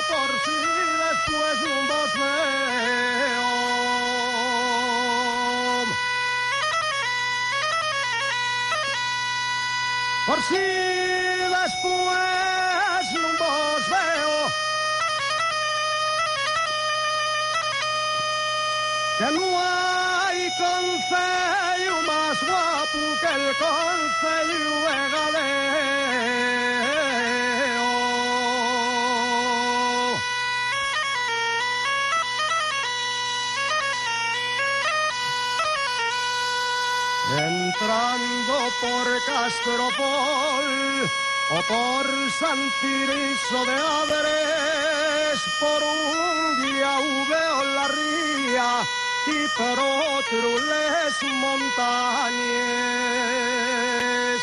por si después un vos veo. Por si después un vos veo. Que no hay concello más guapo que el concello de Gadeo. Entrando por Castropol o por San Tirso de Adres, por un día veo la ría y por otro les montañes.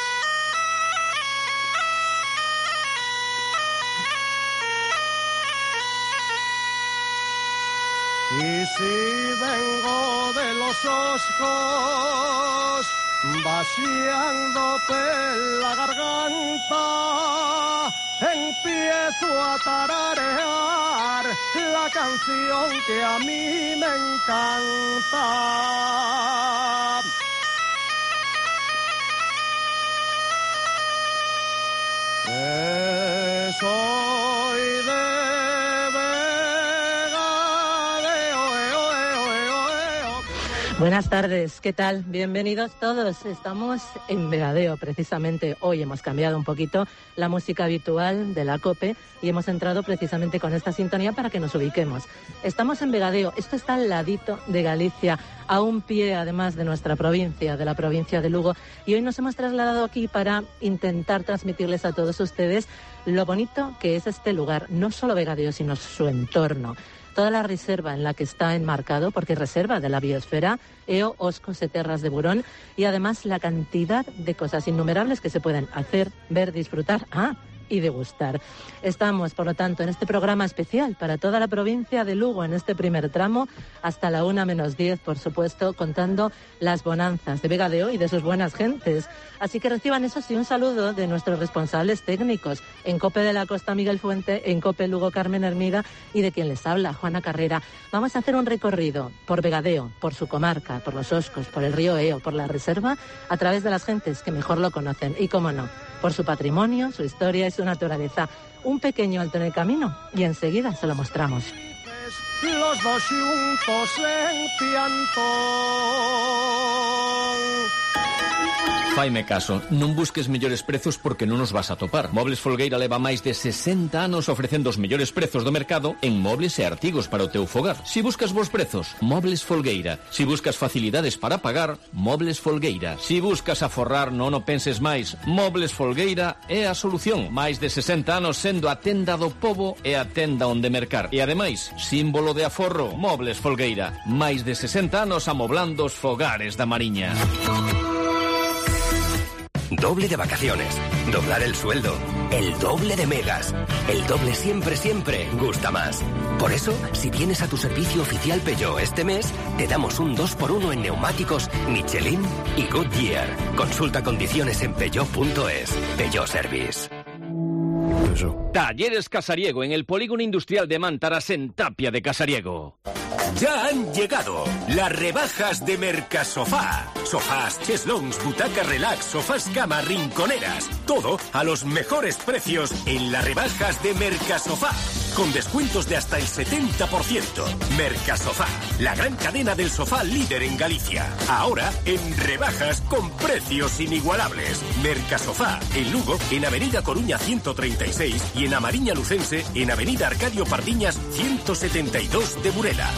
Y si vengo de los Oscos, vaciando la garganta, empiezo a tararear la canción que a mí me encanta. Soy de Buenas tardes, ¿qué tal? Bienvenidos todos. Estamos en Vegadeo, precisamente. Hoy hemos cambiado un poquito la música habitual de la COPE y hemos entrado precisamente con esta sintonía para que nos ubiquemos. Estamos en Vegadeo, esto está al ladito de Galicia, a un pie además de nuestra provincia, de la provincia de Lugo, y hoy nos hemos trasladado aquí para intentar transmitirles a todos ustedes lo bonito que es este lugar, no solo Vegadeo, sino su entorno. Toda la reserva en la que está enmarcado, porque es reserva de la biosfera, Eo, Oscos e Terras de Burón, y además la cantidad de cosas innumerables que se pueden hacer, ver, disfrutar y degustar. Estamos, por lo tanto, en este programa especial para toda la provincia de Lugo, en este primer tramo, hasta la 1:10, por supuesto, contando las bonanzas de Vegadeo y de sus buenas gentes. Así que reciban, eso sí, un saludo de nuestros responsables técnicos, en COPE de la Costa Miguel Fuente, en COPE Lugo Carmen Hermida y de quien les habla, Juana Carrera. Vamos a hacer un recorrido por Vegadeo, por su comarca, por los Oscos, por el río Eo, por la reserva, a través de las gentes que mejor lo conocen y, cómo no, por su patrimonio, su historia y su naturaleza. Un pequeño alto en el camino y enseguida se lo mostramos. Los dos juntos en piantón. Faime caso, non busques mellores prezos porque non os vas a topar. Mobles Folgueira leva máis de 60 anos ofrecendo os mellores prezos do mercado en mobles e artigos para o teu fogar. Si buscas bons prezos, Mobles Folgueira. Si buscas facilidades para pagar, Mobles Folgueira. Si buscas aforrar, non o penses máis. Mobles Folgueira é a solución. Máis de 60 anos sendo a tenda do pobo e a tenda onde mercar. E ademais, símbolo de aforro, Mobles Folgueira. Máis de 60 anos amoblando os fogares da Mariña. Doble de vacaciones, doblar el sueldo, el doble de megas. El doble siempre, siempre gusta más. Por eso, si vienes a tu servicio oficial Peugeot este mes, te damos un 2x1 en neumáticos Michelin y Goodyear. Consulta condiciones en peugeot.es. Peugeot Service. Talleres Casariego en el Polígono Industrial de Mántaras, en Tapia de Casariego. Ya han llegado las rebajas de Mercasofá. Sofás, cheslons, butacas relax, sofás cama, rinconeras. Todo a los mejores precios en las rebajas de Mercasofá. Con descuentos de hasta el 70%. Mercasofá, la gran cadena del sofá líder en Galicia. Ahora en rebajas con precios inigualables. Mercasofá, en Lugo, en Avenida Coruña 136 y en Amariña Lucense, en Avenida Arcadio Pardiñas 172 de Burela.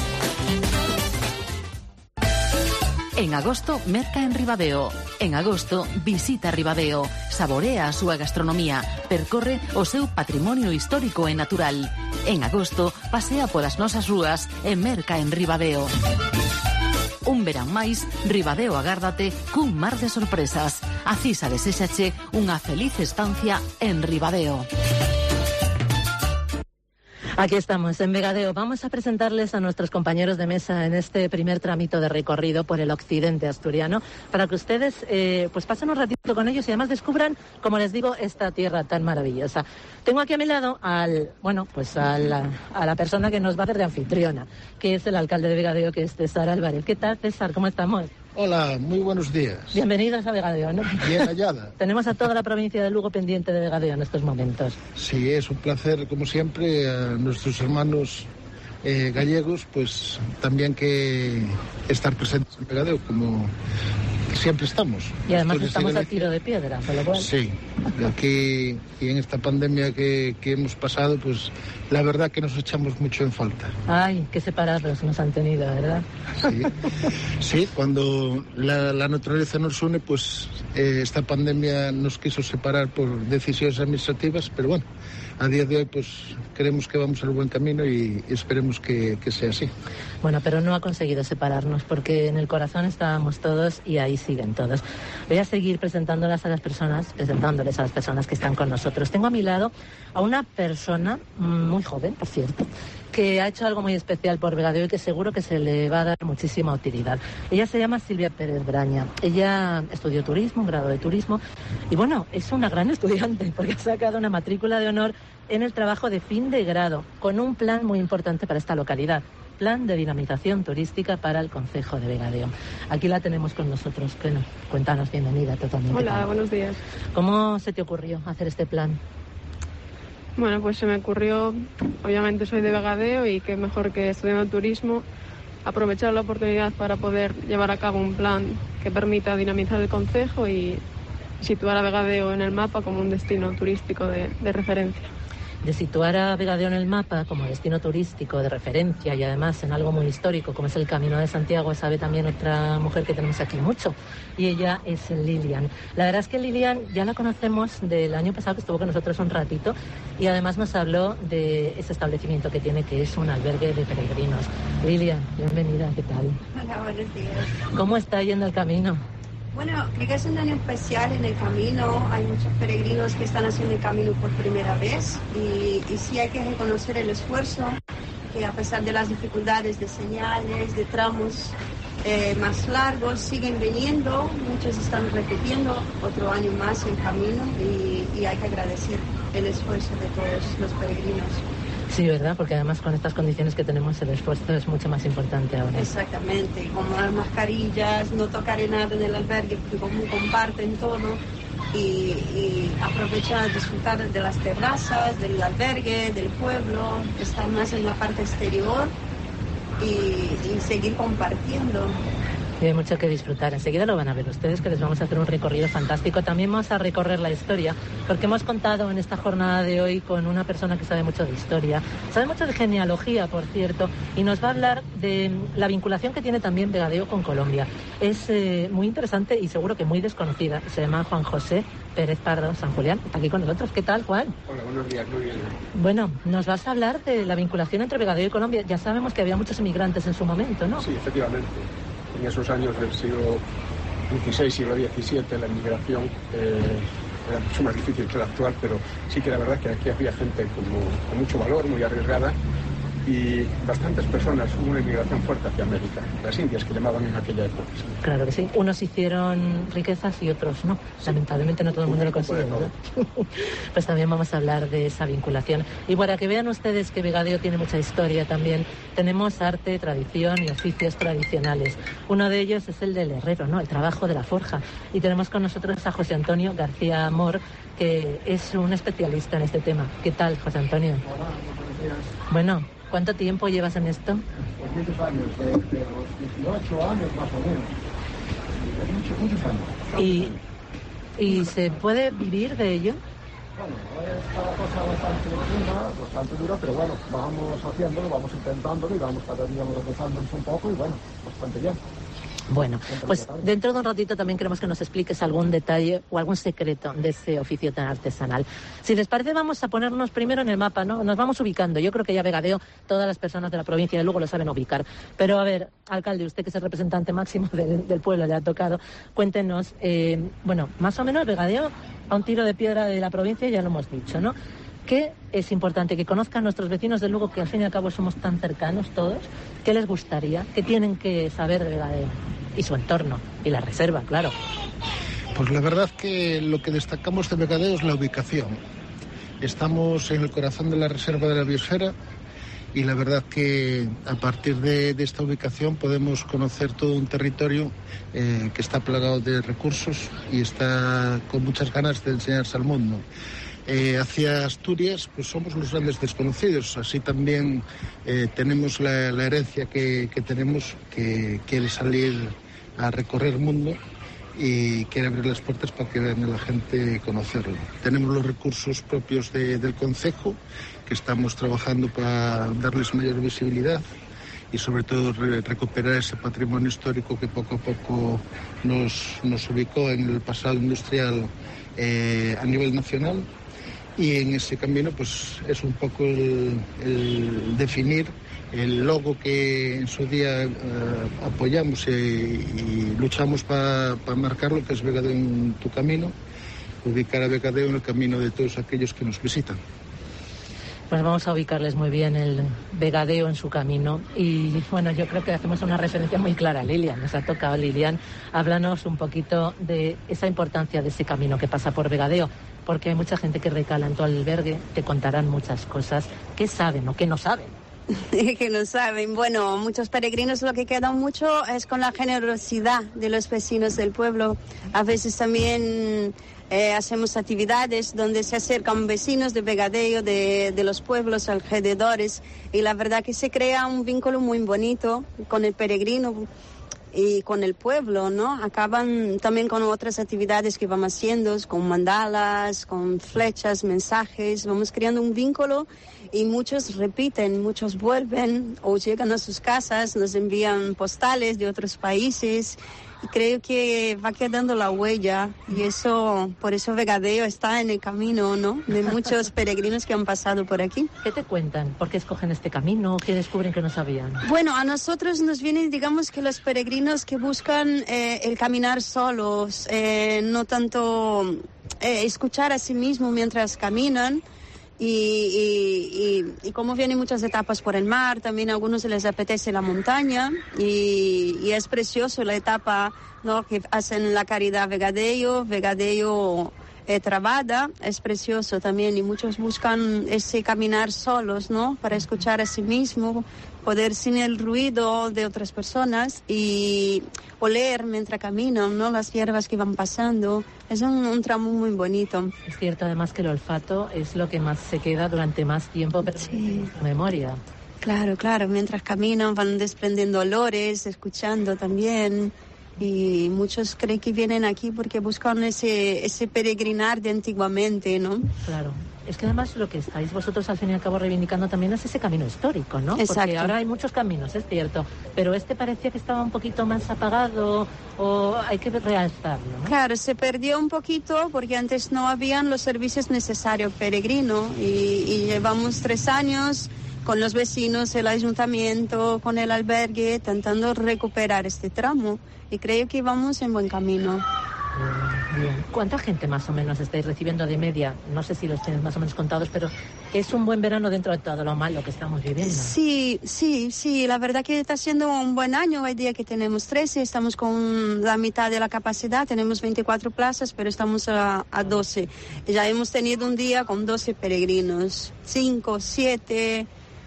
En agosto, merca en Ribadeo. En agosto, visita Ribadeo. Saborea a súa gastronomía. Percorre o seu patrimonio histórico e natural. En agosto, pasea polas nosas rúas e merca en Ribadeo. Un verán máis, Ribadeo agárdate cun mar de sorpresas. A Cisa deséxache unha feliz estancia en Ribadeo. Aquí estamos, en Vegadeo. Vamos a presentarles a nuestros compañeros de mesa en este primer tramito de recorrido por el occidente asturiano, para que ustedes pues pasen un ratito con ellos y además descubran, como les digo, esta tierra tan maravillosa. Tengo aquí a mi lado a la persona que nos va a hacer de anfitriona, que es el alcalde de Vegadeo, que es César Álvarez. ¿Qué tal, César? ¿Cómo estamos? Hola, muy buenos días. Bienvenidos a Vegadeo, ¿no? Bien hallada. Tenemos a toda la provincia de Lugo pendiente de Vegadeo en estos momentos. Sí, es un placer, como siempre, a nuestros hermanos gallegos, pues también que estar presentes en Vegadeo, como siempre estamos. Y además estamos a tiro de piedra, con lo cual... Sí, aquí y en esta pandemia que hemos pasado, pues la verdad que nos echamos mucho en falta. Ay, qué separados nos han tenido, ¿verdad? Sí, cuando la naturaleza nos une, pues esta pandemia nos quiso separar por decisiones administrativas, pero bueno, a día de hoy pues creemos que vamos al buen camino y esperemos que sea así. Bueno, pero no ha conseguido separarnos, porque en el corazón estábamos todos y ahí siguen todos. Voy a seguir presentándoles a las personas que están con nosotros. Tengo a mi lado a una persona muy joven, por cierto, que ha hecho algo muy especial por Vegadeo y que seguro que se le va a dar muchísima utilidad. Ella se llama Silvia Pérez Braña. Ella estudió turismo, un grado de turismo, y bueno, es una gran estudiante porque ha sacado una matrícula de honor en el trabajo de fin de grado, con un plan muy importante para esta localidad. Plan de dinamización turística para el concejo de Vegadeo. Aquí la tenemos con nosotros. Bueno, cuéntanos, bienvenida totalmente. Hola, buenos días. ¿Cómo se te ocurrió hacer este plan? Bueno, pues se me ocurrió, obviamente soy de Vegadeo y qué mejor que estudiando turismo, aprovechar la oportunidad para poder llevar a cabo un plan que permita dinamizar el concejo y situar a Vegadeo en el mapa como un destino turístico de referencia. De situar a Vegadeo en el mapa como destino turístico de referencia y además en algo muy histórico como es el Camino de Santiago, sabe también otra mujer que tenemos aquí mucho, y ella es Lilian. La verdad es que Lilian ya la conocemos del año pasado, que estuvo con nosotros un ratito, y además nos habló de ese establecimiento que tiene, que es un albergue de peregrinos. Lilian, bienvenida, ¿qué tal? Hola, buenos días. ¿Cómo está yendo el camino? Bueno, creo que es un año especial en el camino. Hay muchos peregrinos que están haciendo el camino por primera vez y sí hay que reconocer el esfuerzo, que a pesar de las dificultades de señales, de tramos más largos, siguen viniendo. Muchos están repitiendo otro año más el camino y hay que agradecer el esfuerzo de todos los peregrinos. Sí, ¿verdad? Porque además con estas condiciones que tenemos el esfuerzo es mucho más importante ahora. Exactamente, como las mascarillas, no tocar nada en el albergue, porque como comparten todo y aprovechan a disfrutar de las terrazas, del albergue, del pueblo, estar más en la parte exterior y seguir compartiendo. Y hay mucho que disfrutar. Enseguida lo van a ver ustedes, que les vamos a hacer un recorrido fantástico. También vamos a recorrer la historia, porque hemos contado en esta jornada de hoy con una persona que sabe mucho de historia, sabe mucho de genealogía, por cierto, y nos va a hablar de la vinculación que tiene también Vegadeo con Colombia. Es muy interesante y seguro que muy desconocida. Se llama Juan José Pérez Pardo San Julián. Está aquí con nosotros. ¿Qué tal, Juan? Hola, buenos días, muy bien. Bueno, nos vas a hablar de la vinculación entre Vegadeo y Colombia. Ya sabemos que había muchos inmigrantes en su momento, ¿no? Sí, efectivamente. En esos años del siglo XVI, siglo XVII, la inmigración era mucho más difícil que la actual, pero sí que la verdad que aquí había gente con mucho valor, muy arriesgada, y bastantes personas, hubo una inmigración fuerte hacia América, las Indias que llamaban en aquella época. Claro que sí, unos hicieron riquezas y otros no, sí. Lamentablemente no todo el mundo lo consiguió, ¿no? Pues también vamos a hablar de esa vinculación. Y para que vean ustedes que Vegadeo tiene mucha historia también, tenemos arte, tradición y oficios tradicionales. Uno de ellos es el del herrero, ¿no? El trabajo de la forja. Y tenemos con nosotros a José Antonio García Amor, que es un especialista en este tema. ¿Qué tal, José Antonio? Hola, buenos días. Bueno, ¿cuánto tiempo llevas en esto? Pues muchos años, de los 18 años más o menos. Muchos años. ¿Y se puede vivir de ello? Bueno, es cada cosa bastante dura, pero bueno, vamos haciéndolo, vamos intentándolo y vamos cada día empezándonos un poco y bueno, bastante bien. Bueno, pues dentro de un ratito también queremos que nos expliques algún detalle o algún secreto de ese oficio tan artesanal. Si les parece, vamos a ponernos primero en el mapa, ¿no? Nos vamos ubicando. Yo creo que ya Vegadeo, todas las personas de la provincia de Lugo lo saben ubicar. Pero a ver, alcalde, usted que es el representante máximo del pueblo, le ha tocado, cuéntenos, bueno, más o menos Vegadeo a un tiro de piedra de la provincia, ya lo hemos dicho, ¿no? ¿Qué es importante que conozcan nuestros vecinos de Lugo, que al fin y al cabo somos tan cercanos todos? ¿Qué les gustaría? ¿Qué tienen que saber de Vegadeo y su entorno? Y la reserva, claro. Pues la verdad que lo que destacamos de Vegadeo es la ubicación. Estamos en el corazón de la reserva de la biosfera y la verdad que a partir de esta ubicación podemos conocer todo un territorio que está plagado de recursos y está con muchas ganas de enseñarse al mundo. Hacia Asturias pues somos los grandes desconocidos, así también tenemos la herencia que tenemos, que quiere salir a recorrer el mundo y quiere abrir las puertas para que vean a la gente conocerlo. Tenemos los recursos propios del concejo, que estamos trabajando para darles mayor visibilidad y sobre todo recuperar ese patrimonio histórico que poco a poco nos ubicó en el pasado industrial a nivel nacional. Y en ese camino pues es un poco el definir el logo que en su día apoyamos y luchamos para marcarlo, que es Vegadeo en tu camino, ubicar a Vegadeo en el camino de todos aquellos que nos visitan. Pues vamos a ubicarles muy bien el Vegadeo en su camino. Y bueno, yo creo que hacemos una referencia muy clara a Lilian. Nos ha tocado, Lilian, háblanos un poquito de esa importancia de ese camino que pasa por Vegadeo, porque hay mucha gente que recala en tu albergue, te contarán muchas cosas. ¿Qué saben o qué no saben? Que no saben. Bueno, muchos peregrinos lo que queda mucho es con la generosidad de los vecinos del pueblo. A veces también hacemos actividades donde se acercan vecinos de Vegadeo, de los pueblos alrededores, y la verdad que se crea un vínculo muy bonito con el peregrino y con el pueblo, ¿no? Acaban también con otras actividades que vamos haciendo, con mandalas, con flechas, mensajes, vamos creando un vínculo y muchos repiten, muchos vuelven o llegan a sus casas, nos envían postales de otros países y creo que va quedando la huella y eso, por eso Vegadeo está en el camino, ¿no? De muchos peregrinos que han pasado por aquí. ¿Qué te cuentan? ¿Por qué escogen este camino? ¿Qué descubren que no sabían? Bueno, a nosotros nos vienen, digamos, que los peregrinos que buscan el caminar solos, no tanto escuchar a sí mismo mientras caminan. Y como vienen muchas etapas por el mar, también a algunos les apetece la montaña y es precioso la etapa, ¿no? Que hacen la caridad Vegadeo Trabada, es precioso también y muchos buscan ese caminar solos, ¿no? Para escuchar a sí mismo, poder sin el ruido de otras personas y oler mientras caminan, ¿no? Las hierbas que van pasando. Es un tramo muy bonito. Es cierto además que el olfato es lo que más se queda durante más tiempo, pero sí. Memoria. Claro, mientras caminan van desprendiendo olores, escuchando también. Y muchos creen que vienen aquí porque buscan ese peregrinar de antiguamente, ¿no? Claro. Es que además lo que estáis vosotros al fin y al cabo reivindicando también es ese camino histórico, ¿no? Exacto. Porque ahora hay muchos caminos, es cierto, pero este parecía que estaba un poquito más apagado o hay que realzarlo, ¿no? Claro, se perdió un poquito porque antes no habían los servicios necesarios peregrino y llevamos 3 años con los vecinos, el ayuntamiento, con el albergue, intentando recuperar este tramo y creo que vamos en buen camino. Bien. ¿Cuánta gente más o menos estáis recibiendo de media? No sé si los tienes más o menos contados, pero es un buen verano dentro de todo lo malo que estamos viviendo. Sí, la verdad que está siendo un buen año. Hay días que tenemos 13, estamos con la mitad de la capacidad, tenemos 24 plazas, pero estamos a 12. Ya hemos tenido un día con 12 peregrinos, 5, 7,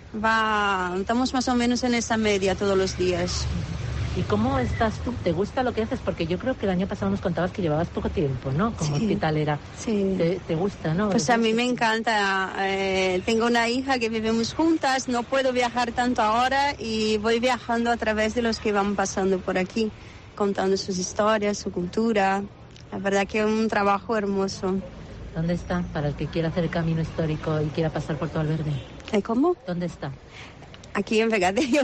estamos más o menos en esa media todos los días. ¿Y cómo estás tú? ¿Te gusta lo que haces? Porque yo creo que el año pasado nos contabas que llevabas poco tiempo, ¿no? Como hospitalera. Sí. ¿Te gusta, no? Pues a mí me encanta. Tengo una hija que vivimos juntas, no puedo viajar tanto ahora y voy viajando a través de los que van pasando por aquí, contando sus historias, su cultura. La verdad que es un trabajo hermoso. ¿Dónde está? Para el que quiera hacer el camino histórico y quiera pasar por tu albergue. ¿Cómo? ¿Dónde está? Aquí en Vegadeo.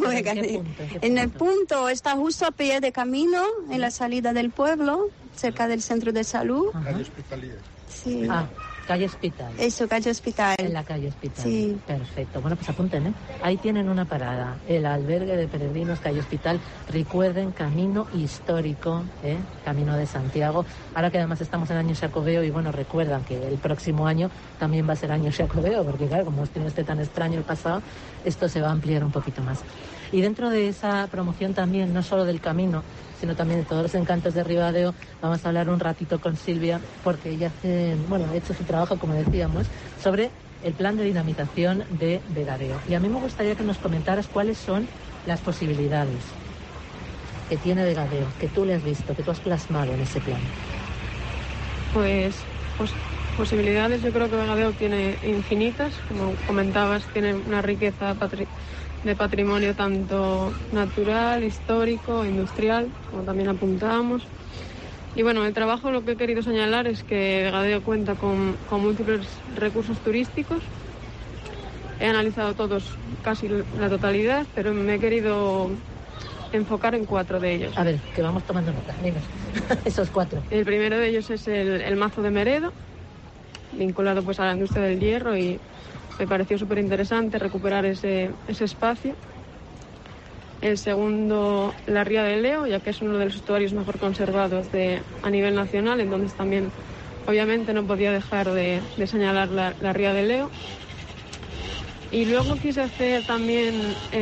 En el punto, está justo a pie de camino, en la salida del pueblo, cerca del centro de salud. Calle Hospitalía. Sí. calle Hospital. Eso, calle Hospital. En la calle Hospital. Sí. Perfecto. Bueno, pues apunten, ¿eh? Ahí tienen una parada. El albergue de peregrinos, calle Hospital. Recuerden, camino histórico, Camino de Santiago. Ahora que además estamos en año Xacobeo y bueno, recuerdan que el próximo año también va a ser año Xacobeo, porque claro, como tiene este tan extraño el pasado, esto se va a ampliar un poquito más. Y dentro de esa promoción también, no solo del camino, sino también de todos los encantos de Ribadeo, vamos a hablar un ratito con Silvia, porque ella ha hecho su trabajo, como decíamos, sobre el plan de dinamización de Vegadeo. Y a mí me gustaría que nos comentaras cuáles son las posibilidades que tiene Vegadeo, que tú le has visto, que tú has plasmado en ese plan. Pues posibilidades yo creo que Vegadeo tiene infinitas, como comentabas, tiene una riqueza de patrimonio tanto natural, histórico, industrial, como también apuntábamos. Y bueno, el trabajo lo que he querido señalar es que Vegadeo cuenta con múltiples recursos turísticos. He analizado todos, casi la totalidad, pero me he querido enfocar en 4 de ellos. A ver, que vamos tomando nota, venga, esos 4. El primero de ellos es el Mazo de Meredo, vinculado pues a la industria del hierro, y me pareció súper interesante recuperar ese espacio. El segundo, la Ría del Leo, ya que es uno de los estuarios mejor conservados a nivel nacional, entonces también obviamente no podía dejar de señalar la Ría del Leo. Y luego quise hacer también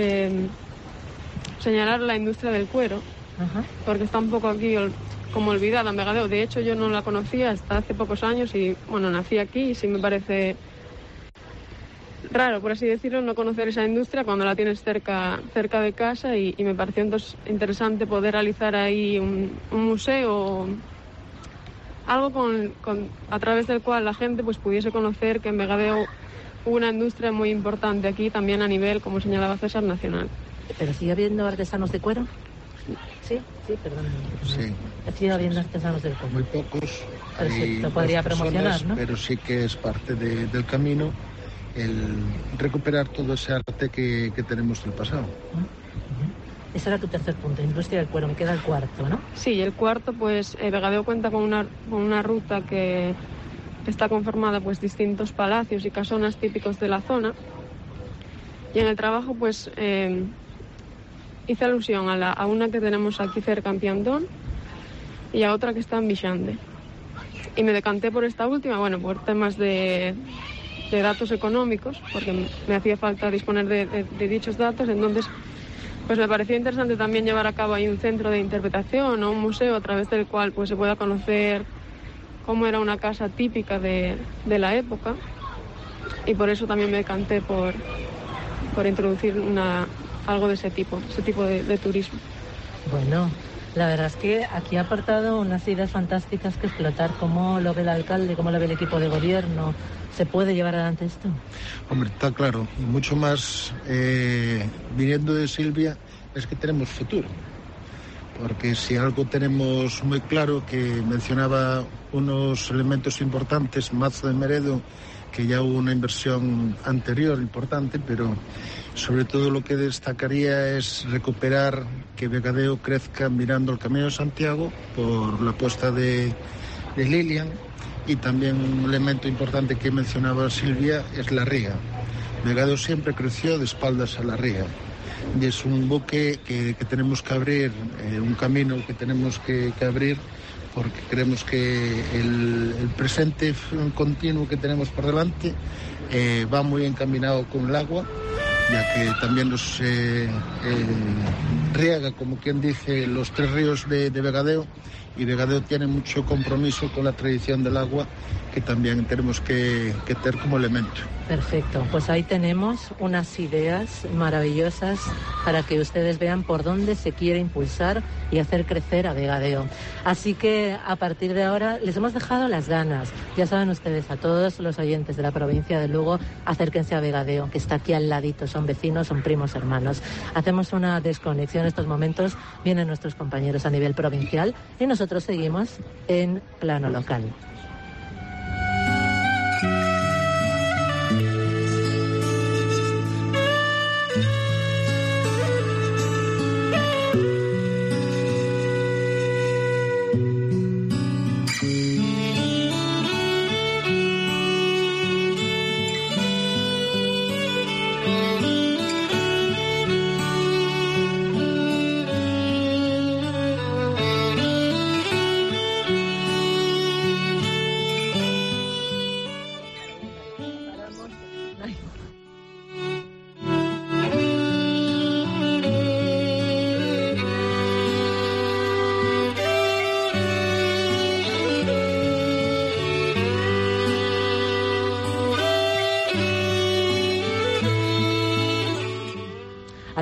señalar la industria del cuero, porque está un poco aquí como olvidada en Vegadeo. De hecho, yo no la conocía hasta hace pocos años y bueno, nací aquí y sí me parece raro, por así decirlo, no conocer esa industria cuando la tienes cerca de casa, y me pareció entonces interesante poder realizar ahí un museo, algo a través del cual la gente pues pudiese conocer que en Vegadeo hubo una industria muy importante aquí, también a nivel, como señalaba César, nacional. ¿Pero sigue habiendo artesanos de cuero? Sí, perdón. Sí. Sigue habiendo artesanos del cuero. Muy pocos. Perfecto, podría promocionar, ¿no? Pero sí que es parte del camino el recuperar todo ese arte que tenemos del pasado. Ese era tu tercer punto, industria del cuero. Me queda el cuarto, ¿no? Sí, el cuarto, pues Vegadeo cuenta con una ruta que está conformada pues distintos palacios y casonas típicos de la zona. Y en el trabajo pues hice alusión a una que tenemos aquí cerca en Piantón y a otra que está en Vixande. Y me decanté por esta última, bueno, por temas de datos económicos, porque me hacía falta disponer de dichos datos. Entonces pues me pareció interesante también llevar a cabo ahí un centro de interpretación o un museo a través del cual pues se pueda conocer cómo era una casa típica de la época, y por eso también me decanté por introducir algo de ese tipo de turismo. Bueno, la verdad es que aquí ha aportado unas ideas fantásticas que explotar. ¿Cómo lo ve el alcalde? ¿Cómo lo ve el equipo de gobierno? ¿Se puede llevar adelante esto? Hombre, está claro, y mucho más viniendo de Silvia, es que tenemos futuro. Porque si algo tenemos muy claro, que mencionaba unos elementos importantes, Mazo de Meredo, que ya hubo una inversión anterior importante, pero sobre todo lo que destacaría es recuperar que Vegadeo crezca mirando el Camino de Santiago por la apuesta de Lilian, y también un elemento importante que mencionaba Silvia es la ría. Vegadeo siempre creció de espaldas a la ría, y es un buque que tenemos que abrir, un camino que tenemos que abrir, porque creemos que el presente continuo que tenemos por delante va muy encaminado con el agua, ya que también nos riega, como quien dice, los 3 ríos de Vegadeo, y Vegadeo tiene mucho compromiso con la tradición del agua, que también tenemos que tener como elemento. Perfecto, pues ahí tenemos unas ideas maravillosas para que ustedes vean por dónde se quiere impulsar y hacer crecer a Vegadeo. Así que a partir de ahora les hemos dejado las ganas. Ya saben ustedes, a todos los oyentes de la provincia de Lugo, acérquense a Vegadeo, que está aquí al ladito, son vecinos, son primos hermanos. Hacemos una desconexión en estos momentos, vienen nuestros compañeros a nivel provincial y nosotros seguimos en plano local.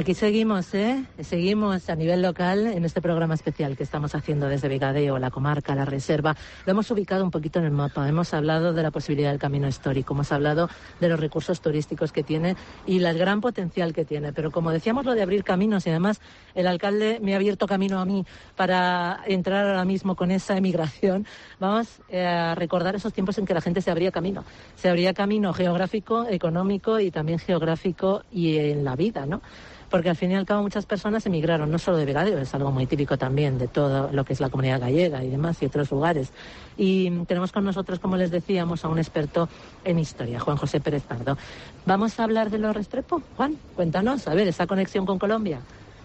Aquí seguimos, seguimos a nivel local en este programa especial que estamos haciendo desde Vegadeo, la comarca, la reserva. Lo hemos ubicado un poquito en el mapa, hemos hablado de la posibilidad del camino histórico, hemos hablado de los recursos turísticos que tiene y el gran potencial que tiene. Pero como decíamos, lo de abrir caminos, y además el alcalde me ha abierto camino a mí para entrar ahora mismo con esa emigración, vamos a recordar esos tiempos en que la gente se abría camino geográfico, económico y también geográfico y en la vida, ¿no? Porque al fin y al cabo muchas personas emigraron, no solo de Vegadeo, es algo muy típico también de todo lo que es la comunidad gallega y demás y otros lugares. Y tenemos con nosotros, como les decíamos, a un experto en historia, Juan José Pérez Pardo. ¿Vamos a hablar de los Restrepo? Juan, cuéntanos, a ver, esa conexión con Colombia.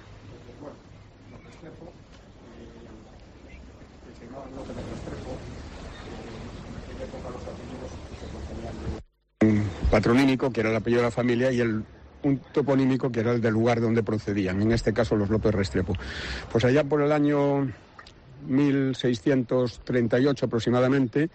Un patronímico, que era el apellido de la familia, y un toponímico, que era el del lugar donde procedían, en este caso los López Restrepo. Pues allá por el año 1638 aproximadamente,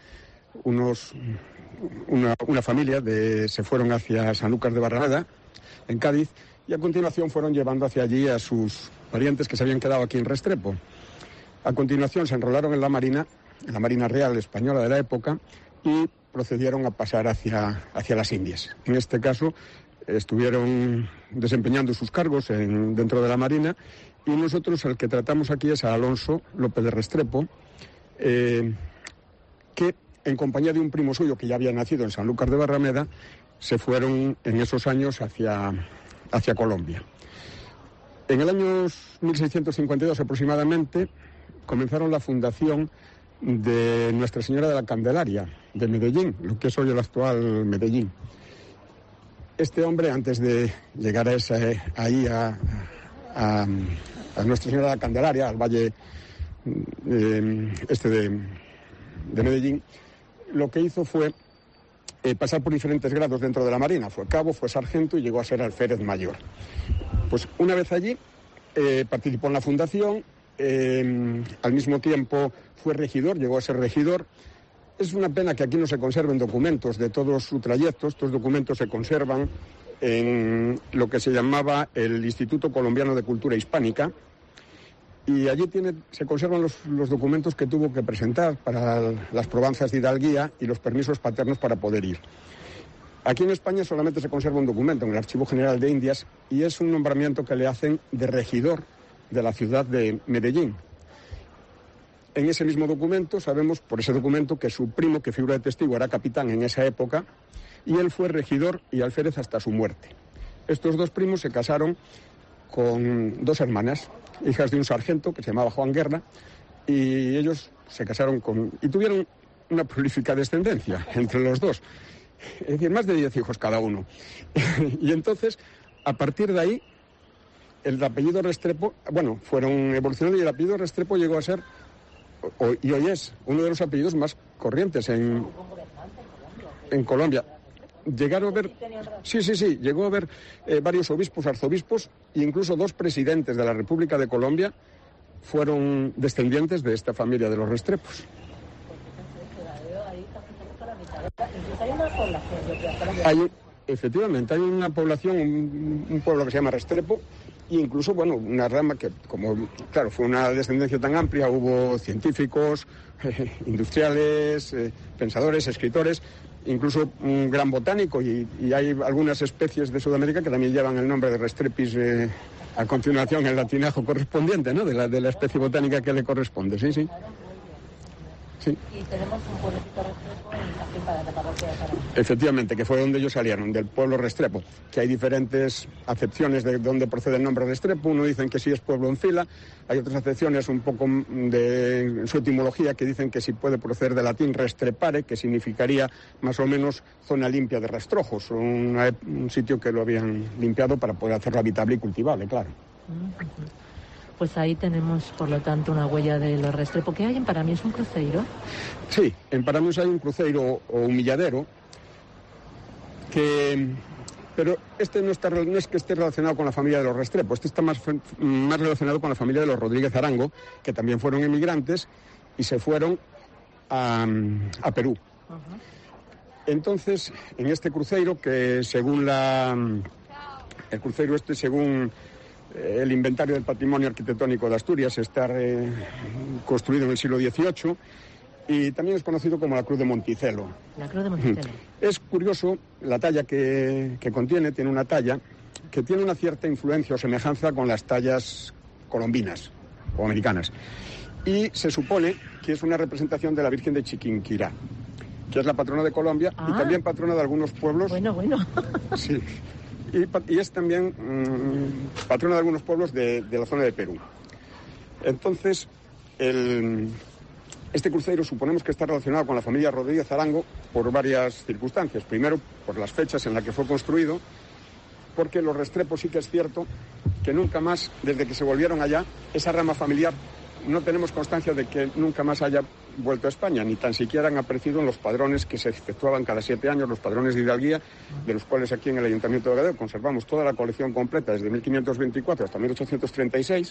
una familia se fueron hacia Sanlúcar de Barrameda, en Cádiz, y a continuación fueron llevando hacia allí a sus parientes que se habían quedado aquí en Restrepo. A continuación se enrolaron en la Marina Real Española de la época, y procedieron a pasar hacia las Indias. En este caso estuvieron desempeñando sus cargos dentro de la Marina, y nosotros el que tratamos aquí es a Alonso López de Restrepo, que en compañía de un primo suyo que ya había nacido en Sanlúcar de Barrameda, se fueron en esos años hacia Colombia. En el año 1652 aproximadamente comenzaron la fundación de Nuestra Señora de la Candelaria de Medellín, lo que es hoy el actual Medellín. Este hombre, antes de llegar a Nuestra Señora de la Candelaria, al valle de Medellín, lo que hizo fue pasar por diferentes grados dentro de la Marina. Fue cabo, fue sargento y llegó a ser alférez mayor. Pues una vez allí participó en la fundación, al mismo tiempo fue regidor, llegó a ser regidor. Es una pena que aquí no se conserven documentos de todo su trayecto. Estos documentos se conservan en lo que se llamaba el Instituto Colombiano de Cultura Hispánica, y allí se conservan los documentos que tuvo que presentar para las probanzas de hidalguía y los permisos paternos para poder ir. Aquí en España solamente se conserva un documento en el Archivo General de Indias, y es un nombramiento que le hacen de regidor de la ciudad de Medellín. En ese mismo documento sabemos, por ese documento, que su primo, que figura de testigo, era capitán en esa época, y él fue regidor y alférez hasta su muerte. Estos dos primos se casaron con dos hermanas, hijas de un sargento que se llamaba Juan Guerra, y ellos se casaron y tuvieron una prolífica descendencia entre los dos, es decir, más de 10 hijos cada uno. Y entonces, a partir de ahí, el apellido Restrepo, fueron evolucionando, y el apellido Restrepo llegó a ser, y hoy es, uno de los apellidos más corrientes en Colombia. Llegaron a haber, llegó a haber varios obispos, arzobispos, e incluso dos presidentes de la República de Colombia fueron descendientes de esta familia de los Restrepos. Efectivamente, hay una población, un pueblo que se llama Restrepo, e incluso, una rama que, claro, fue una descendencia tan amplia, hubo científicos, industriales, pensadores, escritores, incluso un gran botánico, y hay algunas especies de Sudamérica que también llevan el nombre de Restrepis a continuación, el latinajo correspondiente, ¿no?, de la especie botánica que le corresponde, sí. Y tenemos un pueblecito Restrepo en la finca de la parroquia de Sarán. Efectivamente, que fue donde ellos salieron, del pueblo Restrepo, que hay diferentes acepciones de dónde procede el nombre Restrepo. Uno dicen que sí es pueblo en fila, hay otras acepciones un poco de su etimología que dicen que sí puede proceder del latín restrepare, que significaría más o menos zona limpia de rastrojos, un sitio que lo habían limpiado para poder hacerlo habitable y cultivable, claro. Pues ahí tenemos, por lo tanto, una huella de los Restrepo. ¿Qué hay en Paramís? ¿Un cruceiro? Sí, en Paramís hay un cruceiro o un milladero, pero este no es que esté relacionado con la familia de los Restrepo, este está más relacionado con la familia de los Rodríguez Arango, que también fueron emigrantes y se fueron a Perú. Uh-huh. Entonces, en este cruceiro, que según el inventario del patrimonio arquitectónico de Asturias, está construido en el siglo XVIII, y también es conocido como la Cruz de Monticello. La Cruz de Monticello. Es curioso, la talla que contiene, tiene una talla que tiene una cierta influencia o semejanza con las tallas colombinas o americanas. Y se supone que es una representación de la Virgen de Chiquinquirá, que es la patrona de Colombia y también patrona de algunos pueblos. Bueno. Sí. Y es también patrona de algunos pueblos de la zona de Perú. Entonces, este cruceiro suponemos que está relacionado con la familia Rodríguez Arango por varias circunstancias. Primero, por las fechas en las que fue construido, porque los Restrepo sí que es cierto que nunca más, desde que se volvieron allá, esa rama familiar, no tenemos constancia de que nunca más haya vuelto a España, ni tan siquiera han aparecido en los padrones que se efectuaban cada 7 años, los padrones de hidalguía, de los cuales aquí en el Ayuntamiento de Vegadeo conservamos toda la colección completa desde 1524 hasta 1836,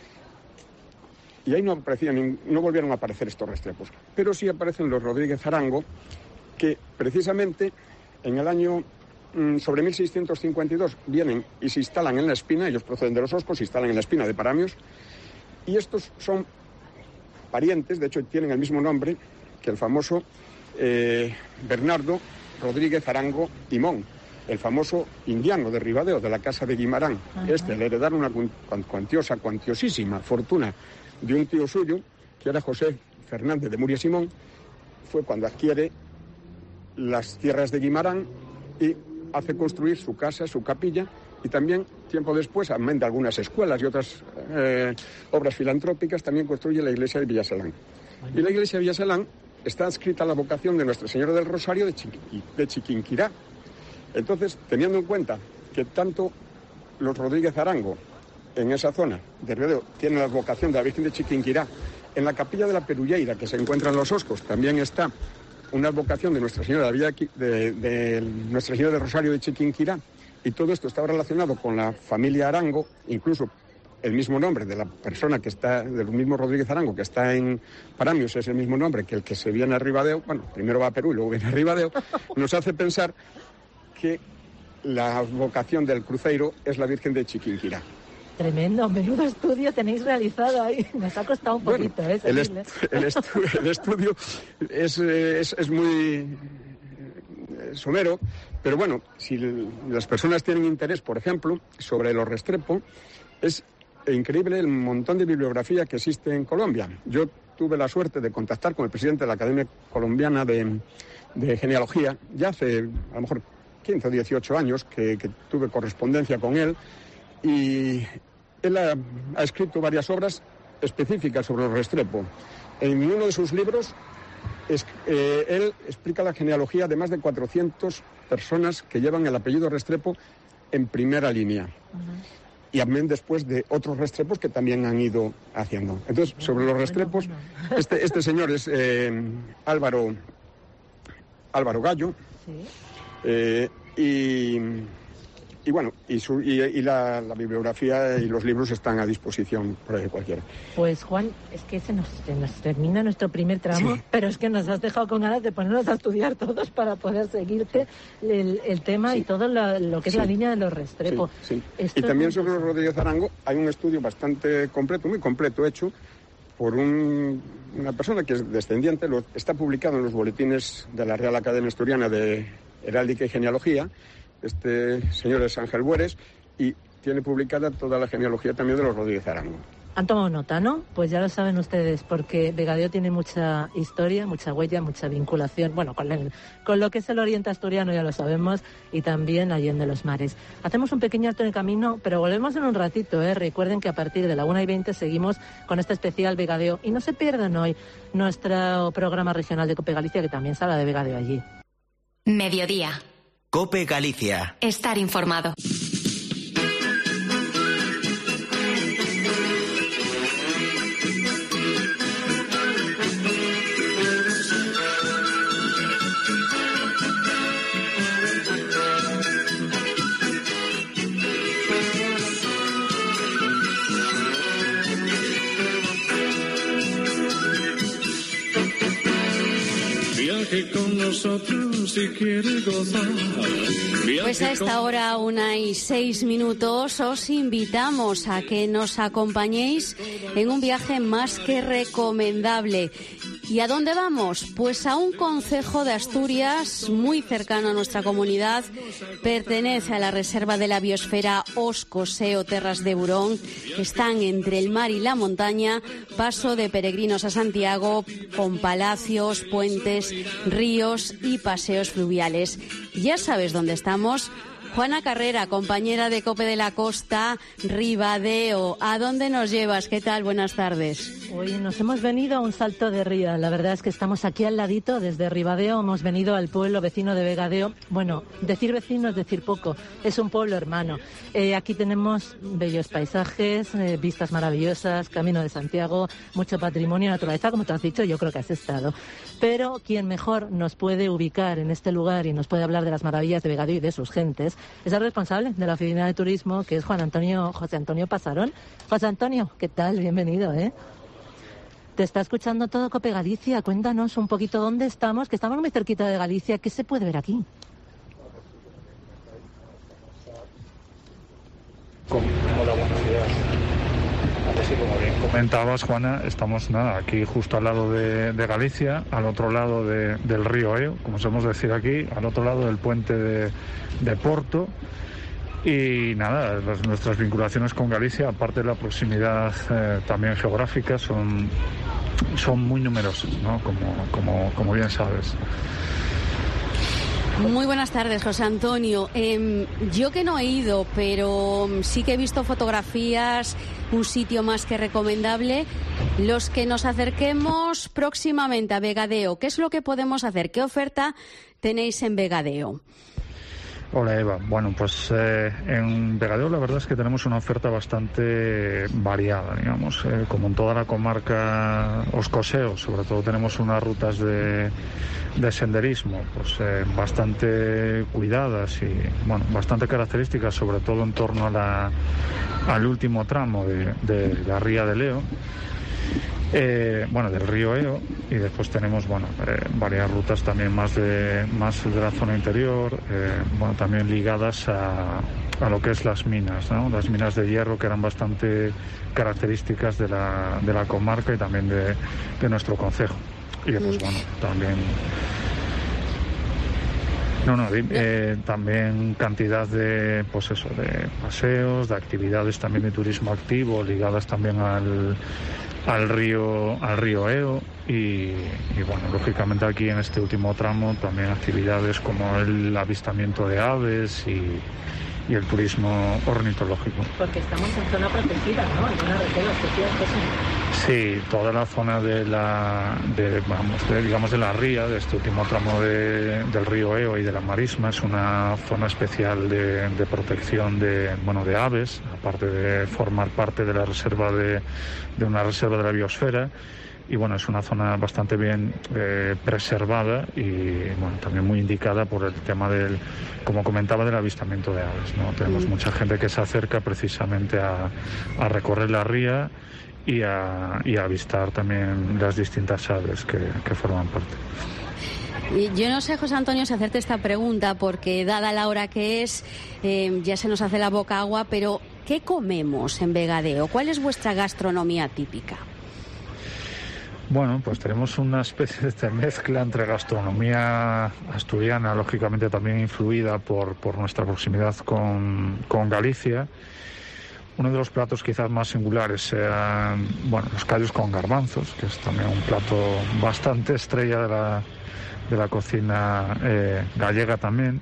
y ahí no volvieron a aparecer estos Restrepos. Pero sí aparecen los Rodríguez Arango, que precisamente en el año sobre 1652 vienen y se instalan en La Espina, ellos proceden de los Oscos, se instalan en La Espina de Paramios, y estos son parientes, de hecho tienen el mismo nombre que el famoso Bernardo Rodríguez Arango Timón, el famoso indiano de Ribadeo, de la casa de Guimarán. Le heredaron una cuantiosísima fortuna de un tío suyo, que era José Fernández de Muria Simón. Fue cuando adquiere las tierras de Guimarán y hace construir su casa, su capilla, y también, tiempo después, amén de algunas escuelas y otras obras filantrópicas, también construye la iglesia de Villaselán. Y la iglesia de Villaselán está adscrita a la vocación de Nuestra Señora del Rosario de Chiquinquirá. Entonces, teniendo en cuenta que tanto los Rodríguez Arango, en esa zona de Ribadeo, tienen la vocación de la Virgen de Chiquinquirá, en la capilla de la Perulleira, que se encuentra en Los Oscos, también está una advocación de Nuestra Señora de Nuestra Señora del Rosario de Chiquinquirá, y todo esto estaba relacionado con la familia Arango, incluso el mismo nombre de la persona que está, del mismo Rodríguez Arango, que está en Paramios, es el mismo nombre que el que se viene a Ribadeo, bueno, primero va a Perú y luego viene a Ribadeo, nos hace pensar que la vocación del cruceiro es la Virgen de Chiquinquirá. Tremendo, menudo estudio tenéis realizado ahí. Nos ha costado un poquito, bueno, el estudio es muy somero, pero bueno, si las personas tienen interés, por ejemplo, sobre los Restrepo, es increíble el montón de bibliografía que existe en Colombia. Yo tuve la suerte de contactar con el presidente de la Academia Colombiana de Genealogía, ya hace a lo mejor 15 o 18 años que tuve correspondencia con él, y él ha escrito varias obras específicas sobre los Restrepo. En uno de sus libros él explica la genealogía de más de 400 personas que llevan el apellido Restrepo en primera línea. Y también después de otros Restrepos que también han ido haciendo. Entonces, sobre los Restrepos, este señor es Álvaro Gallo. Sí. Y bueno, y la bibliografía y los libros están a disposición para cualquiera. Pues Juan, es que se nos termina nuestro primer tramo, sí. Pero es que nos has dejado con ganas de ponernos a estudiar todos para poder seguirte el tema, sí. Y todo lo que es, sí. La línea de los Restrepo. Sí, sí. Y también sobre los Rodríguez Arango hay un estudio bastante completo, muy completo, hecho por una persona que es descendiente, está publicado en los boletines de la Real Academia Asturiana de Heráldica y Genealogía. Este señor es Ángel Bueres y tiene publicada toda la genealogía también de los Rodríguez Arango. Han tomado nota, ¿no? Pues ya lo saben ustedes, porque Vegadeo tiene mucha historia, mucha huella, mucha vinculación, bueno, con lo que es el oriente asturiano ya lo sabemos, y también Allende los Mares. Hacemos un pequeño alto en el camino, pero volvemos en un ratito, ¿eh? Recuerden que a partir de la 1:20 seguimos con este especial Vegadeo, y no se pierdan hoy nuestro programa regional de COPE Galicia, que también sale de Vegadeo allí. Mediodía. COPE Galicia. Estar informado. Viaje con nosotros si quiere gozar. Pues a esta hora, 1:06, os invitamos a que nos acompañéis en un viaje más que recomendable. ¿Y a dónde vamos? Pues a un concejo de Asturias muy cercano a nuestra comunidad. Pertenece a la Reserva de la Biosfera Os Coseo Terras de Burón. Están entre el mar y la montaña, paso de peregrinos a Santiago, con palacios, puentes, ríos y paseos fluviales. Ya sabes dónde estamos. Juana Carrera, compañera de COPE de la Costa, Ribadeo. ¿A dónde nos llevas? ¿Qué tal? Buenas tardes. Hoy nos hemos venido a un salto de ría. La verdad es que estamos aquí al ladito, desde Ribadeo. Hemos venido al pueblo vecino de Vegadeo. Bueno, decir vecino es decir poco. Es un pueblo hermano. Aquí tenemos bellos paisajes, vistas maravillosas, Camino de Santiago, mucho patrimonio, naturaleza, como tú has dicho, yo creo que has estado. Pero quien mejor nos puede ubicar en este lugar y nos puede hablar de las maravillas de Vegadeo y de sus gentes es el responsable de la oficina de turismo, que es José Antonio Pasarón. José Antonio, ¿qué tal? Bienvenido, Te está escuchando todo COPE Galicia. Cuéntanos un poquito dónde estamos, que estamos muy cerquita de Galicia. ¿Qué se puede ver aquí? Hola, buenos días. Así como bien comentabas, Juana, estamos aquí justo al lado de Galicia, al otro lado del río Eo, como sabemos decir aquí, al otro lado del puente de Porto. Y nuestras vinculaciones con Galicia, aparte de la proximidad también geográfica, son muy numerosas, ¿no? Como bien sabes. Muy buenas tardes, José Antonio. Yo que no he ido, pero sí que he visto fotografías, un sitio más que recomendable. Los que nos acerquemos próximamente a Vegadeo, ¿qué es lo que podemos hacer? ¿Qué oferta tenéis en Vegadeo? Hola, Eva. Bueno, pues en Vegadeo la verdad es que tenemos una oferta bastante variada, digamos. Como en toda la comarca Os Coseo, sobre todo tenemos unas rutas de senderismo pues bastante cuidadas y bastante características, sobre todo en torno al último tramo de la ría de Leo. Del río Eo, y después tenemos varias rutas también más de la zona interior, también ligadas a lo que es las minas, ¿no? Las minas de hierro, que eran bastante características de la comarca y también de nuestro concejo. Y después también también cantidad de paseos, de actividades también de turismo activo ligadas también al río Eo y lógicamente aquí en este último tramo también actividades como el avistamiento de aves y el turismo ornitológico. Porque estamos en zona protegida, ¿no? En una reserva especial, Sí, toda la zona de la ría, de este último tramo del río Eo y de la marisma, es una zona especial de protección de aves, aparte de formar parte de la reserva de una reserva de la biosfera. Y es una zona bastante bien preservada y también muy indicada por el tema como comentaba, del avistamiento de aves, ¿no? Tenemos mucha gente que se acerca precisamente a recorrer la ría y a avistar también las distintas aves que forman parte. Yo no sé, José Antonio, si hacerte esta pregunta, porque dada la hora que es, ya se nos hace la boca agua, pero ¿qué comemos en Vegadeo? ¿Cuál es vuestra gastronomía típica? Bueno, pues tenemos una especie de mezcla entre gastronomía asturiana, lógicamente también influida por nuestra proximidad con Galicia. Uno de los platos quizás más singulares sean los callos con garbanzos, que es también un plato bastante estrella de la cocina gallega también.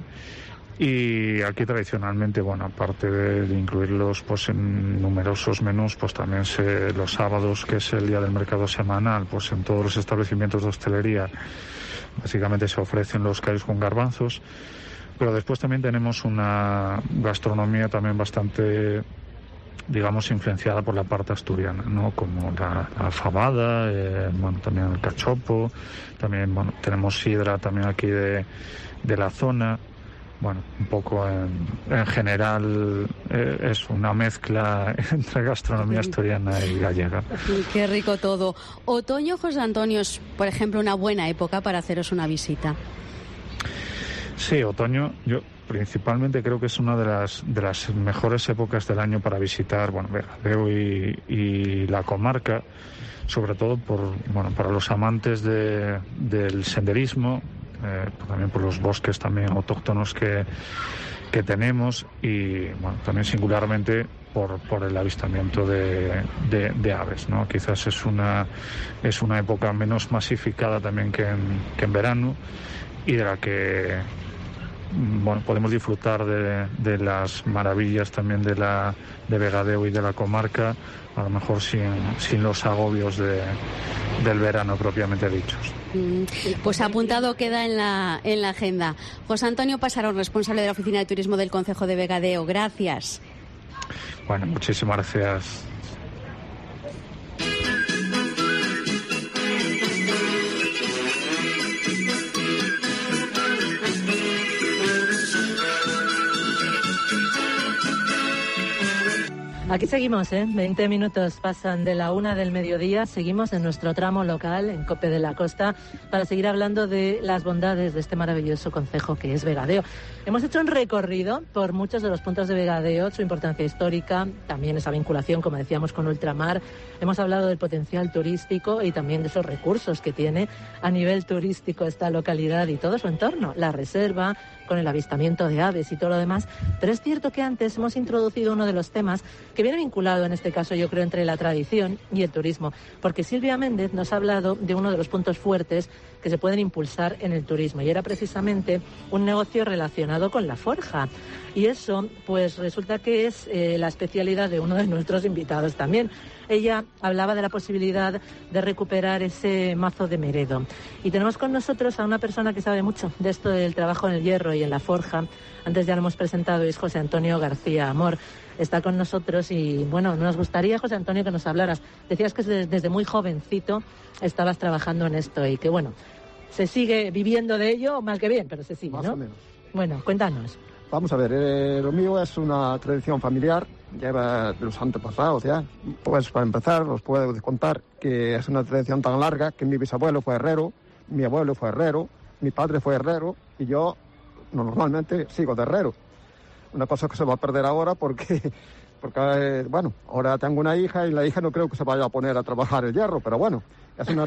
Y aquí tradicionalmente, aparte de incluirlos en numerosos menús, también los sábados, que es el día del mercado semanal, en todos los establecimientos de hostelería básicamente se ofrecen los callos con garbanzos. Pero después también tenemos una gastronomía también bastante, influenciada por la parte asturiana, ¿no? Como la fabada, también el cachopo, también tenemos sidra también aquí de la zona. bueno, un poco en general es una mezcla entre gastronomía asturiana y gallega. Qué rico todo. Otoño, José Antonio, es, por ejemplo, una buena época para haceros una visita. Sí, otoño, yo principalmente creo que es una de las mejores épocas del año para visitar, bueno, Vegadeo y la comarca, sobre todo para los amantes del senderismo, también por los bosques también autóctonos que tenemos y bueno, también singularmente por el avistamiento de aves, ¿no? Quizás es una época menos masificada también que en verano y de la que bueno, podemos disfrutar de las maravillas también de Vegadeo y de la comarca, a lo mejor sin los agobios del verano propiamente dichos. Pues apuntado queda en la agenda. José Antonio Pasarón, responsable de la Oficina de Turismo del Concejo de Vegadeo. Gracias. Bueno, muchísimas gracias. Aquí seguimos, 20 minutos pasan de la 1 del mediodía. Seguimos en nuestro tramo local, en Cope de la Costa, para seguir hablando de las bondades de este maravilloso concejo que es Vegadeo. Hemos hecho un recorrido por muchos de los puntos de Vegadeo, su importancia histórica, también esa vinculación, como decíamos, con ultramar. Hemos hablado del potencial turístico y también de esos recursos que tiene a nivel turístico esta localidad y todo su entorno, la reserva, con el avistamiento de aves y todo lo demás. Pero es cierto que antes hemos introducido uno de los temas que viene vinculado en este caso, yo creo, entre la tradición y el turismo, porque Silvia Méndez nos ha hablado de uno de los puntos fuertes que se pueden impulsar en el turismo, y era precisamente un negocio relacionado con la forja. Y eso, pues resulta que es la especialidad de uno de nuestros invitados también. Ella hablaba de la posibilidad de recuperar ese mazo de Meredo. Y tenemos con nosotros a una persona que sabe mucho de esto del trabajo en el hierro y en la forja. Antes ya lo hemos presentado, es José Antonio García Amor. Está con nosotros y, bueno, nos gustaría, José Antonio, que nos hablaras. Decías que desde muy jovencito estabas trabajando en esto y que, bueno, se sigue viviendo de ello, mal que bien, pero se sigue, ¿no? Más o menos. Bueno, cuéntanos. Vamos a ver, lo mío es una tradición familiar, lleva de los antepasados ya. Pues para empezar, os puedo contar que es una tradición tan larga que mi bisabuelo fue herrero, mi abuelo fue herrero, mi padre fue herrero y yo normalmente sigo de herrero. Una cosa que se va a perder ahora porque bueno, ahora tengo una hija y la hija no creo que se vaya a poner a trabajar el hierro, pero bueno, es una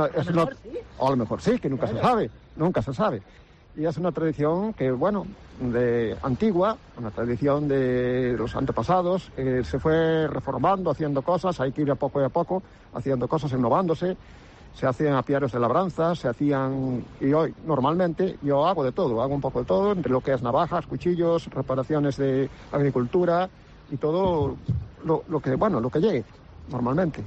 a lo mejor sí, que nunca se sabe. Y es una tradición que, bueno, de antigua, una tradición de los antepasados, que se fue reformando, haciendo cosas, hay que ir a poco, haciendo cosas, innovándose. Se hacían apiarios de labranza, y hoy normalmente yo hago de todo, hago un poco de todo, entre lo que es navajas, cuchillos, reparaciones de agricultura y todo lo que llegue normalmente.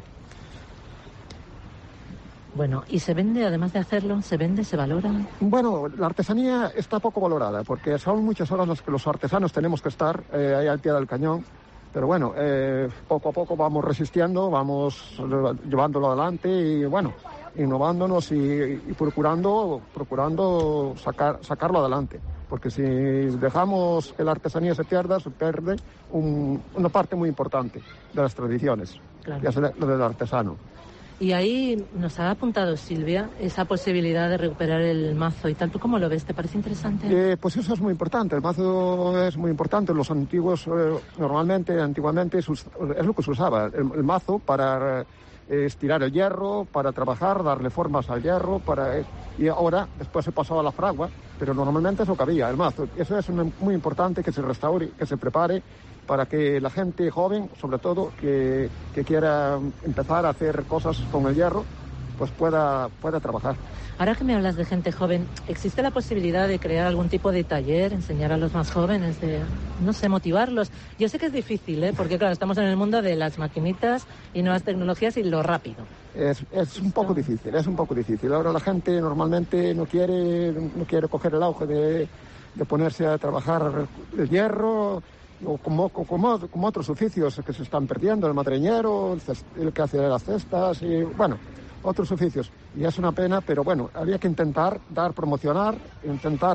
Bueno, ¿y se vende, además de hacerlo, se valora? Bueno, la artesanía está poco valorada, porque son muchas horas las que los artesanos tenemos que estar ahí al pie del cañón. Pero bueno, poco a poco vamos resistiendo, vamos llevándolo adelante y, bueno, innovándonos y procurando sacarlo adelante. Porque si dejamos que la artesanía se pierde una parte muy importante de las tradiciones, claro, que es lo del artesano. Y ahí nos ha apuntado Silvia esa posibilidad de recuperar el mazo y tal. ¿Tú cómo lo ves? ¿Te parece interesante? Pues eso es muy importante. El mazo es muy importante. Los antiguos, antiguamente es lo que se usaba. El mazo para estirar el hierro, para trabajar, darle formas al hierro, y ahora después se pasó a la fragua, pero normalmente es lo que había, el mazo. Eso es muy importante, que se restaure, que se prepare, para que la gente joven, sobre todo, que quiera empezar a hacer cosas con el hierro, pues pueda trabajar. Ahora que me hablas de gente joven, ¿existe la posibilidad de crear algún tipo de taller, enseñar a los más jóvenes, motivarlos? Yo sé que es difícil, porque claro, estamos en el mundo de las maquinitas y nuevas tecnologías y lo rápido. Es un poco difícil. Ahora la gente normalmente no quiere coger el auge de ponerse a trabajar el hierro, o como otros oficios que se están perdiendo, el madreñero, el que hace las cestas y, bueno, otros oficios. Y es una pena, pero bueno, había que intentar promocionar, intentar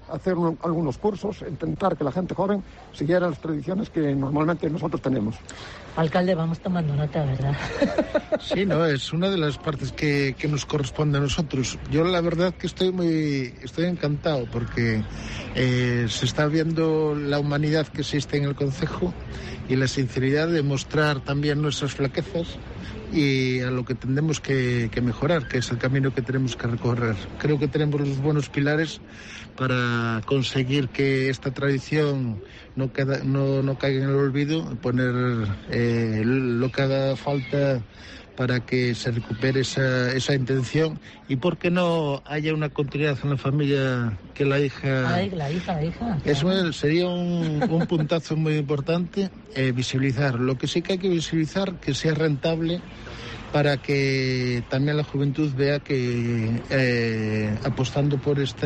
hacer algunos cursos, intentar que la gente joven siguiera las tradiciones que normalmente nosotros tenemos. Alcalde, vamos tomando nota, ¿verdad? Sí, no, es una de las partes que nos corresponde a nosotros. Yo la verdad que estoy encantado porque se está viendo la humanidad que existe en el concejo y la sinceridad de mostrar también nuestras flaquezas y a lo que tendremos que mejorar, que es el camino que tenemos que recorrer. Creo que tenemos los buenos pilares para conseguir que esta tradición no caiga en el olvido, poner lo que haga falta para que se recupere esa intención y por qué no haya una continuidad en la familia, que la hija... Ay, la hija. Eso sería un puntazo muy importante, visibilizar. Lo que sí que hay que visibilizar, que sea rentable para que también la juventud vea que apostando por esta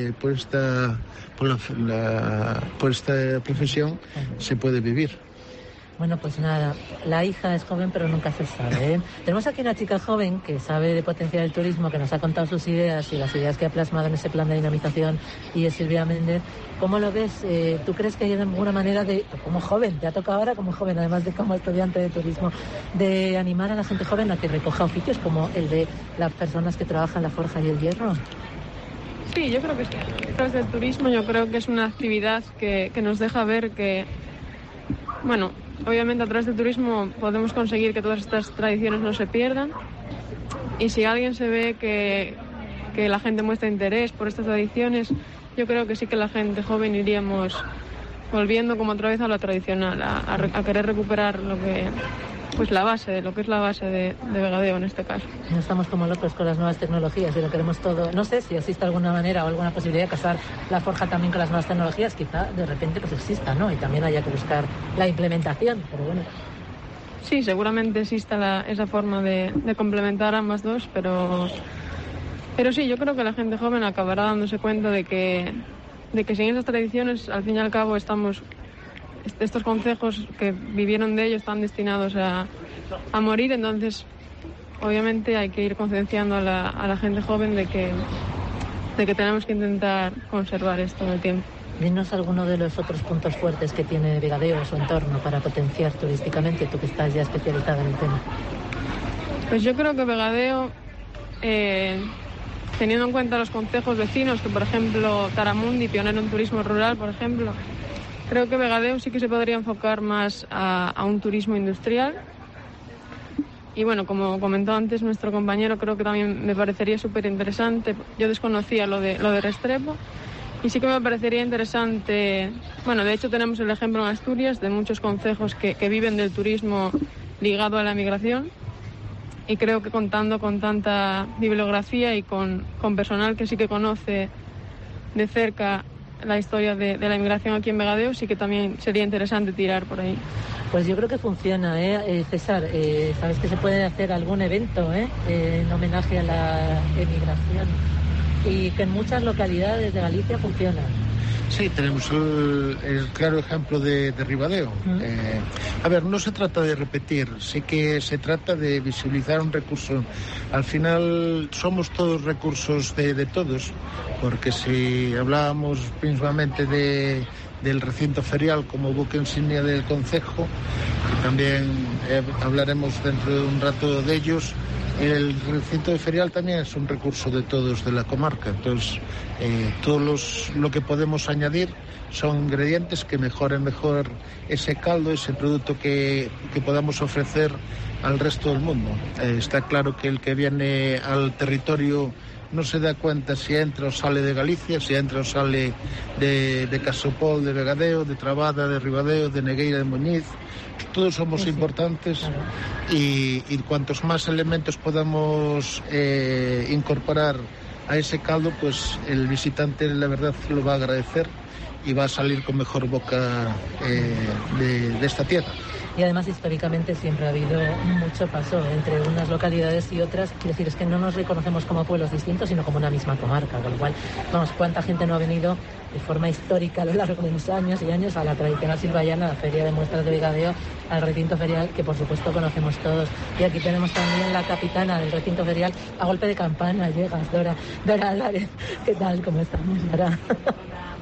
profesión se puede vivir. Bueno, pues nada, la hija es joven pero nunca se sabe, ¿eh? Tenemos aquí una chica joven que sabe de potenciar el turismo, que nos ha contado sus ideas y las ideas que ha plasmado en ese plan de dinamización, y es Silvia Méndez. ¿Cómo lo ves? ¿Tú crees que hay alguna manera de, como joven, te ha tocado ahora como joven, además de como estudiante de turismo, de animar a la gente joven a que recoja oficios como el de las personas que trabajan la forja y el hierro? Sí, yo creo que sí. Tras del turismo yo creo que es una actividad que nos deja ver que, bueno, obviamente a través del turismo podemos conseguir que todas estas tradiciones no se pierdan, y si alguien se ve que la gente muestra interés por estas tradiciones, yo creo que sí que la gente joven iríamos volviendo como otra vez a lo tradicional, a querer recuperar lo que la base de Vegadeo en este caso. No estamos como locos con las nuevas tecnologías y lo queremos todo. No sé si existe alguna manera o alguna posibilidad de casar la forja también con las nuevas tecnologías, quizá de repente pues exista, ¿no? Y también haya que buscar la implementación, pero bueno. Sí, seguramente exista esa forma de complementar ambas dos, pero sí, yo creo que la gente joven acabará dándose cuenta de que sin esas tradiciones, al fin y al cabo, estos concejos que vivieron de ello están destinados a morir. Entonces, obviamente hay que ir concienciando a la gente joven de que tenemos que intentar conservar esto en el tiempo. Dinos alguno de los otros puntos fuertes que tiene Vegadeo o su entorno para potenciar turísticamente, tú que estás ya especializada en el tema. Pues yo creo que Vegadeo, teniendo en cuenta los concejos vecinos, que por ejemplo Taramundi, pionero en turismo rural, por ejemplo, creo que Vegadeo sí que se podría enfocar más a un turismo industrial. Y bueno, como comentó antes nuestro compañero, creo que también me parecería súper interesante. Yo desconocía lo de Restrepo y sí que me parecería interesante. Bueno, de hecho tenemos el ejemplo en Asturias de muchos concejos que viven del turismo ligado a la migración. Y creo que contando con tanta bibliografía y con personal que sí que conoce de cerca la historia de la inmigración aquí en Vegadeo, sí que también sería interesante tirar por ahí. Pues yo creo que funciona, César. ¿Sabes que se puede hacer algún evento en homenaje a la emigración? Y que en muchas localidades de Galicia funciona. Sí, tenemos el claro ejemplo de Ribadeo. A ver, no se trata de repetir, sí que se trata de visibilizar un recurso. Al final somos todos recursos de todos, porque si hablábamos principalmente del recinto ferial como buque insignia del concejo, y también hablaremos dentro de un rato de ellos, el recinto ferial también es un recurso de todos de la comarca. Entonces, lo que podemos añadir son ingredientes que mejoren mejor ese caldo, ese producto que podamos ofrecer al resto del mundo. Está claro que el que viene al territorio no se da cuenta si entra o sale de Galicia, si entra o sale de Casopol, de Vegadeo, de Trabada, de Ribadeo, de Negueira, de Muñiz. Todos somos importantes y cuantos más elementos podamos incorporar a ese caldo, pues el visitante la verdad lo va a agradecer y va a salir con mejor boca de esta tierra. Y además históricamente siempre ha habido mucho paso entre unas localidades y otras. Quiero decir, es que no nos reconocemos como pueblos distintos, sino como una misma comarca, con lo cual, vamos, cuánta gente no ha venido de forma histórica a lo largo de los años y años a la tradicional silvallana, a la Feria de Muestras de Vegadeo, al recinto ferial, que por supuesto conocemos todos. Y aquí tenemos también la capitana del recinto ferial, a golpe de campana llegas, Dora Álvarez. ¿Qué tal? ¿Cómo estamos, Dora?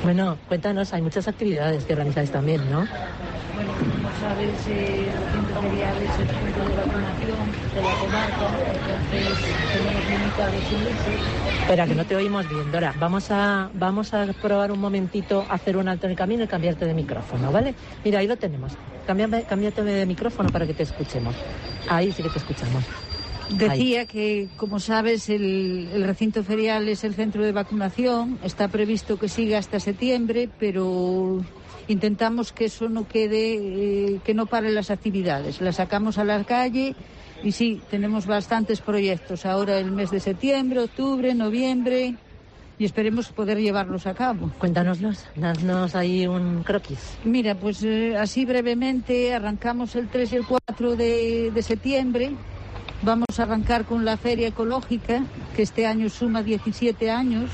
Bueno, cuéntanos, hay muchas actividades que organizáis también, ¿no? Bueno, como sabes, el centro ferial es el centro de vacunación de la comarca, entonces tenemos limitados índices. Espera, que no te oímos bien, Dora. Vamos a probar un momentito, hacer un alto en el camino y cambiarte de micrófono, ¿vale? Mira, ahí lo tenemos. Cámbiate de micrófono para que te escuchemos. Ahí sí que te escuchamos. Decía que, como sabes, el recinto ferial es el centro de vacunación. Está previsto que siga hasta septiembre, pero intentamos que eso no quede, que no paren las actividades. Las sacamos a la calle y sí, tenemos bastantes proyectos. Ahora el mes de septiembre, octubre, noviembre, y esperemos poder llevarlos a cabo. Cuéntanoslos, danos ahí un croquis. Mira, pues así brevemente, arrancamos el 3 y el 4 de septiembre. Vamos a arrancar con la Feria Ecológica, que este año suma 17 años.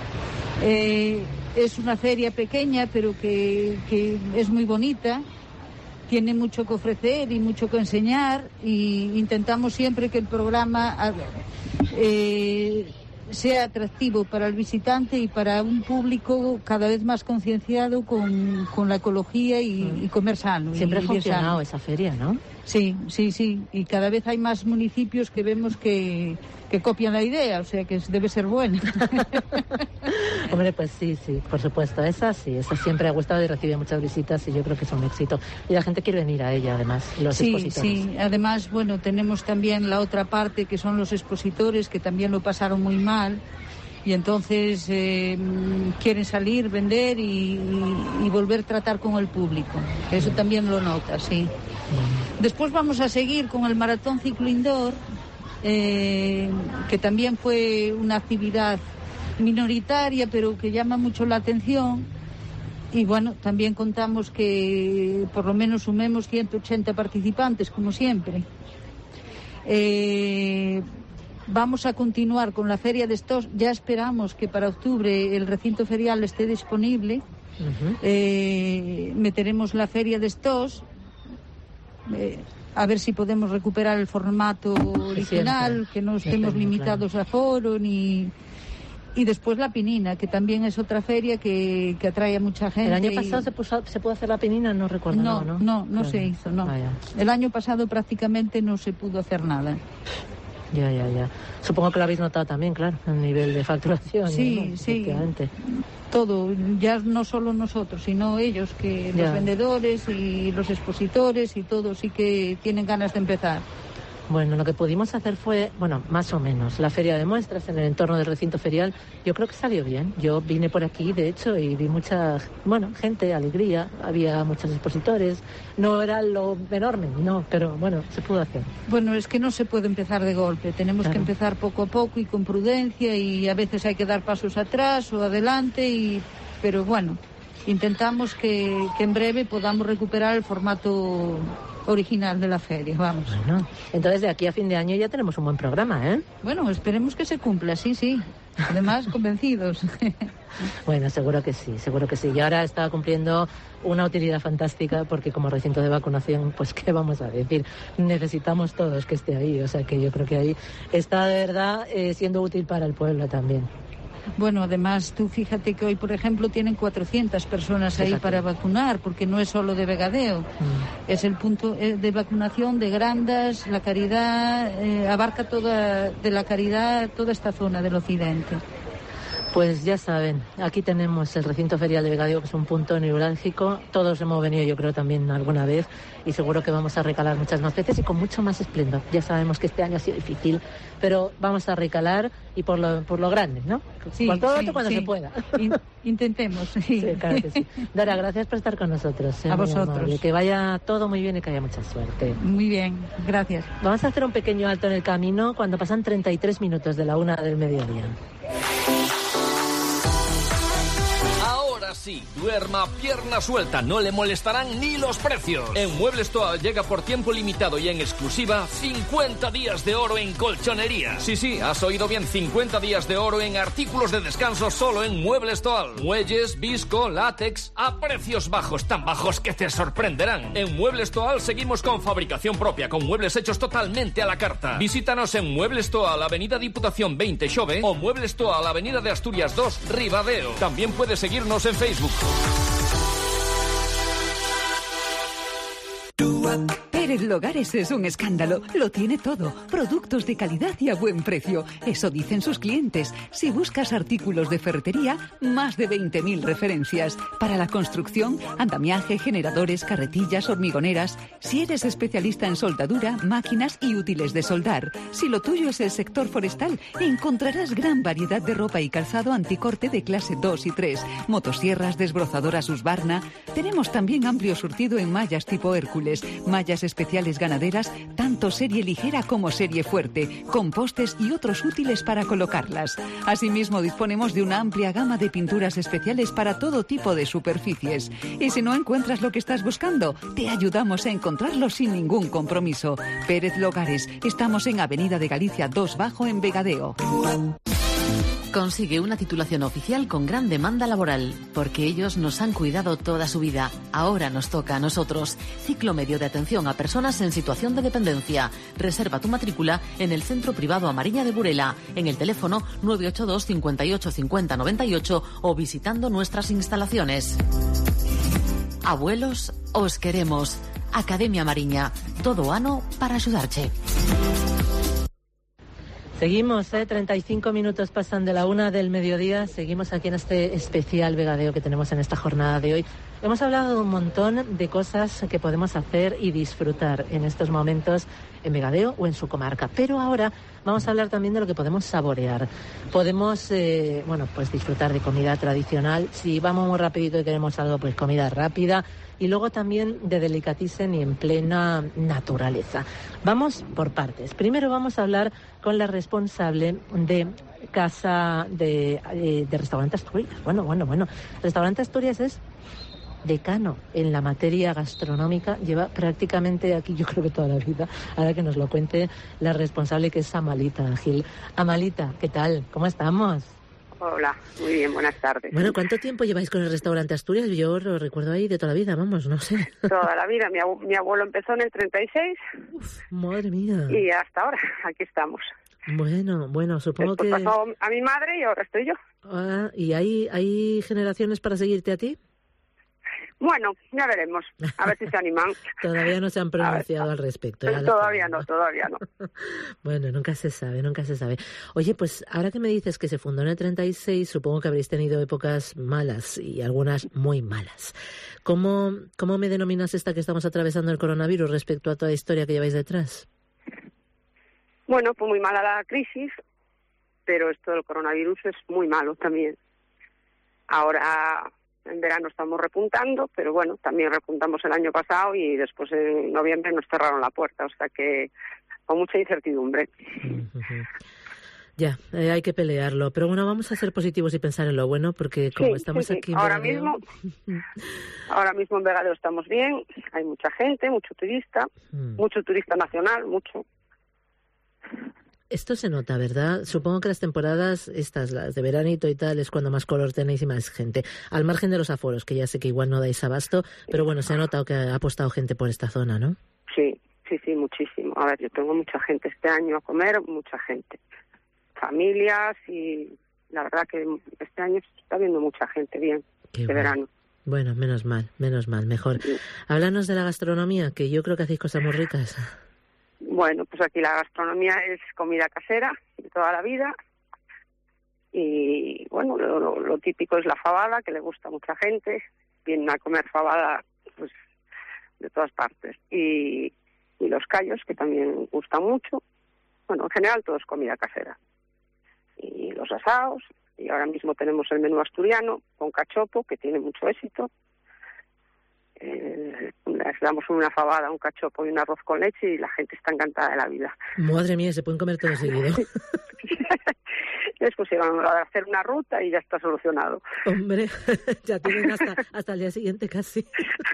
Es una feria pequeña, pero que es muy bonita. Tiene mucho que ofrecer y mucho que enseñar. Y intentamos siempre que el programa sea atractivo para el visitante y para un público cada vez más concienciado con la ecología y comer sano. Siempre ha funcionado esa feria, ¿no? Sí. Y cada vez hay más municipios que vemos que copian la idea, o sea que debe ser buena. Hombre, pues sí, por supuesto. Esa siempre ha gustado y recibe muchas visitas y yo creo que es un éxito. Y la gente quiere venir a ella, además, los expositores. Sí, además, bueno, tenemos también la otra parte que son los expositores que también lo pasaron muy mal. Y entonces quieren salir, vender y volver a tratar con el público. Eso también lo nota, sí. Después vamos a seguir con el Maratón Ciclo Indoor, que también fue una actividad minoritaria, pero que llama mucho la atención. Y bueno, también contamos que por lo menos sumemos 180 participantes, como siempre. Vamos a continuar con la Feria de Stós. Ya esperamos que para octubre el recinto ferial esté disponible. Meteremos la Feria de Stós. A ver si podemos recuperar el formato original, que no estemos limitados a foro ni... Y después la Pinina, que también es otra feria que atrae a mucha gente. ¿El año pasado se pudo hacer la Pinina? No recuerdo. No claro. Se hizo, no. Vaya. El año pasado prácticamente no se pudo hacer nada. Ya. Supongo que lo habéis notado también, claro, el nivel de facturación. Sí. Todo, ya no solo nosotros, sino ellos, que los vendedores y los expositores y todo sí que tienen ganas de empezar. Bueno, lo que pudimos hacer fue, más o menos, la feria de muestras en el entorno del recinto ferial. Yo creo que salió bien. Yo vine por aquí, de hecho, y vi mucha, gente, alegría. Había muchos expositores. No era lo enorme, no, pero se pudo hacer. Bueno, es que no se puede empezar de golpe. Tenemos que empezar poco a poco y con prudencia, y a veces hay que dar pasos atrás o adelante, pero bueno, intentamos que en breve podamos recuperar el formato original de la feria, vamos. Bueno, entonces de aquí a fin de año ya tenemos un buen programa, ¿eh? Bueno, esperemos que se cumpla, sí. Además, convencidos. Bueno, seguro que sí. Y ahora está cumpliendo una utilidad fantástica, porque como recinto de vacunación, pues qué vamos a decir, necesitamos todos que esté ahí, o sea que yo creo que ahí está de verdad siendo útil para el pueblo también. Bueno, además, tú fíjate que hoy, por ejemplo, tienen 400 personas ahí para vacunar, porque no es solo de Vegadeo. Es el punto de vacunación de Grandas, La Caridad, abarca toda esta zona del occidente. Pues ya saben, aquí tenemos el recinto ferial de Vegadeo, que es un punto neurálgico. Todos hemos venido, yo creo, también alguna vez, y seguro que vamos a recalar muchas más veces y con mucho más esplendor. Ya sabemos que este año ha sido difícil, pero vamos a recalar y por lo grande, ¿no? Sí, por todo cuando se pueda. Intentemos, sí. Claro que sí. Dora, gracias por estar con nosotros. A vosotros. Que vaya todo muy bien y que haya mucha suerte. Muy bien, gracias. Vamos a hacer un pequeño alto en el camino cuando pasan 33 minutos de la 1 del mediodía. Sí, duerma pierna suelta, no le molestarán ni los precios. En Muebles Toal llega por tiempo limitado y en exclusiva 50 días de oro en colchonería. Sí, has oído bien, 50 días de oro en artículos de descanso solo en Muebles Toal. Muelles, visco, látex, a precios bajos, tan bajos que te sorprenderán. En Muebles Toal seguimos con fabricación propia, con muebles hechos totalmente a la carta. Visítanos en Muebles Toal, Avenida Diputación 20 Xove, o Muebles Toal, Avenida de Asturias 2, Ribadeo. También puedes seguirnos en Facebook. Facebook. Pérez Logares es un escándalo. Lo tiene todo. Productos de calidad y a buen precio. Eso dicen sus clientes. Si buscas artículos de ferretería, más de 20.000 referencias. Para la construcción, andamiaje, generadores, carretillas, hormigoneras. Si eres especialista en soldadura, máquinas y útiles de soldar. Si lo tuyo es el sector forestal, encontrarás gran variedad de ropa y calzado anticorte de clase 2 y 3. Motosierras, desbrozadoras Husqvarna. Tenemos también amplio surtido en mallas tipo Hércules. Mallas especiales ganaderas, tanto serie ligera como serie fuerte, con postes y otros útiles para colocarlas. Asimismo, disponemos de una amplia gama de pinturas especiales para todo tipo de superficies. Y si no encuentras lo que estás buscando, te ayudamos a encontrarlo sin ningún compromiso. Pérez Logares, estamos en Avenida de Galicia 2 Bajo en Vegadeo. Consigue una titulación oficial con gran demanda laboral, porque ellos nos han cuidado toda su vida. Ahora nos toca a nosotros. Ciclo medio de atención a personas en situación de dependencia. Reserva tu matrícula en el Centro Privado Amariña de Burela, en el teléfono 982 58 50 98 o visitando nuestras instalaciones. Abuelos, os queremos. Academia Mariña, todo ano para ayudarte. Seguimos, 35 minutos pasan de la 1 del mediodía. Seguimos aquí en este especial Vegadeo que tenemos en esta jornada de hoy. Hemos hablado de un montón de cosas que podemos hacer y disfrutar en estos momentos en Vegadeo o en su comarca. Pero ahora vamos a hablar también de lo que podemos saborear. Podemos, pues disfrutar de comida tradicional. Si vamos muy rapidito y queremos algo, pues comida rápida. Y luego también de delicatessen y en plena naturaleza. Vamos por partes. Primero vamos a hablar con la responsable de Casa de Restaurante Asturias. Bueno. Restaurante Asturias es decano en la materia gastronómica. Lleva prácticamente aquí, yo creo que toda la vida. Ahora que nos lo cuente la responsable, que es Amalita Gil. Amalita, ¿qué tal? ¿Cómo estamos? Hola, muy bien, buenas tardes. Bueno, ¿cuánto tiempo lleváis con el restaurante Asturias? Yo lo recuerdo ahí de toda la vida, vamos, no sé. Toda la vida, mi abuelo empezó en el 36. Uf, madre mía. Y hasta ahora, aquí estamos. Bueno, supongo después que... pasó a mi madre y ahora estoy yo. Ah, ¿y hay generaciones para seguirte a ti? Bueno, ya veremos, a ver si se animan. Todavía no se han pronunciado al respecto. Todavía no. Bueno, nunca se sabe. Oye, pues ahora que me dices que se fundó en el 36, supongo que habréis tenido épocas malas y algunas muy malas. ¿Cómo me denominas esta que estamos atravesando el coronavirus respecto a toda la historia que lleváis detrás? Bueno, pues muy mala la crisis, pero esto del coronavirus es muy malo también. Ahora... En verano estamos repuntando, pero bueno, también repuntamos el año pasado y después en noviembre nos cerraron la puerta, o sea que con mucha incertidumbre. Ya, hay que pelearlo, pero bueno, vamos a ser positivos y pensar en lo bueno, porque como estamos aquí en ahora Vegadeo... mismo en Vegadeo estamos bien, hay mucha gente, mucho turista nacional, mucho. Esto se nota, ¿verdad? Supongo que las temporadas estas, las de veranito y tal, es cuando más color tenéis y más gente. Al margen de los aforos, que ya sé que igual no dais abasto, pero bueno, se ha notado que ha apostado gente por esta zona, ¿no? Sí, muchísimo. A ver, yo tengo mucha gente este año a comer, mucha gente. Familias y la verdad que este año está viendo mucha gente bien, verano. Bueno, menos mal, mejor. Sí. Háblanos de la gastronomía, que yo creo que hacéis cosas muy ricas. Bueno, pues aquí la gastronomía es comida casera de toda la vida y bueno, lo típico es la fabada, que le gusta a mucha gente, vienen a comer fabada pues de todas partes y los callos, que también gustan mucho. Bueno, en general todo es comida casera y los asados, y ahora mismo tenemos el menú asturiano con cachopo, que tiene mucho éxito. Les damos una fabada, un cachopo y un arroz con leche y la gente está encantada de la vida. Madre mía, se pueden comer todo seguido. Después vamos a hacer una ruta y ya está solucionado. Hombre, ya tienen hasta el día siguiente casi.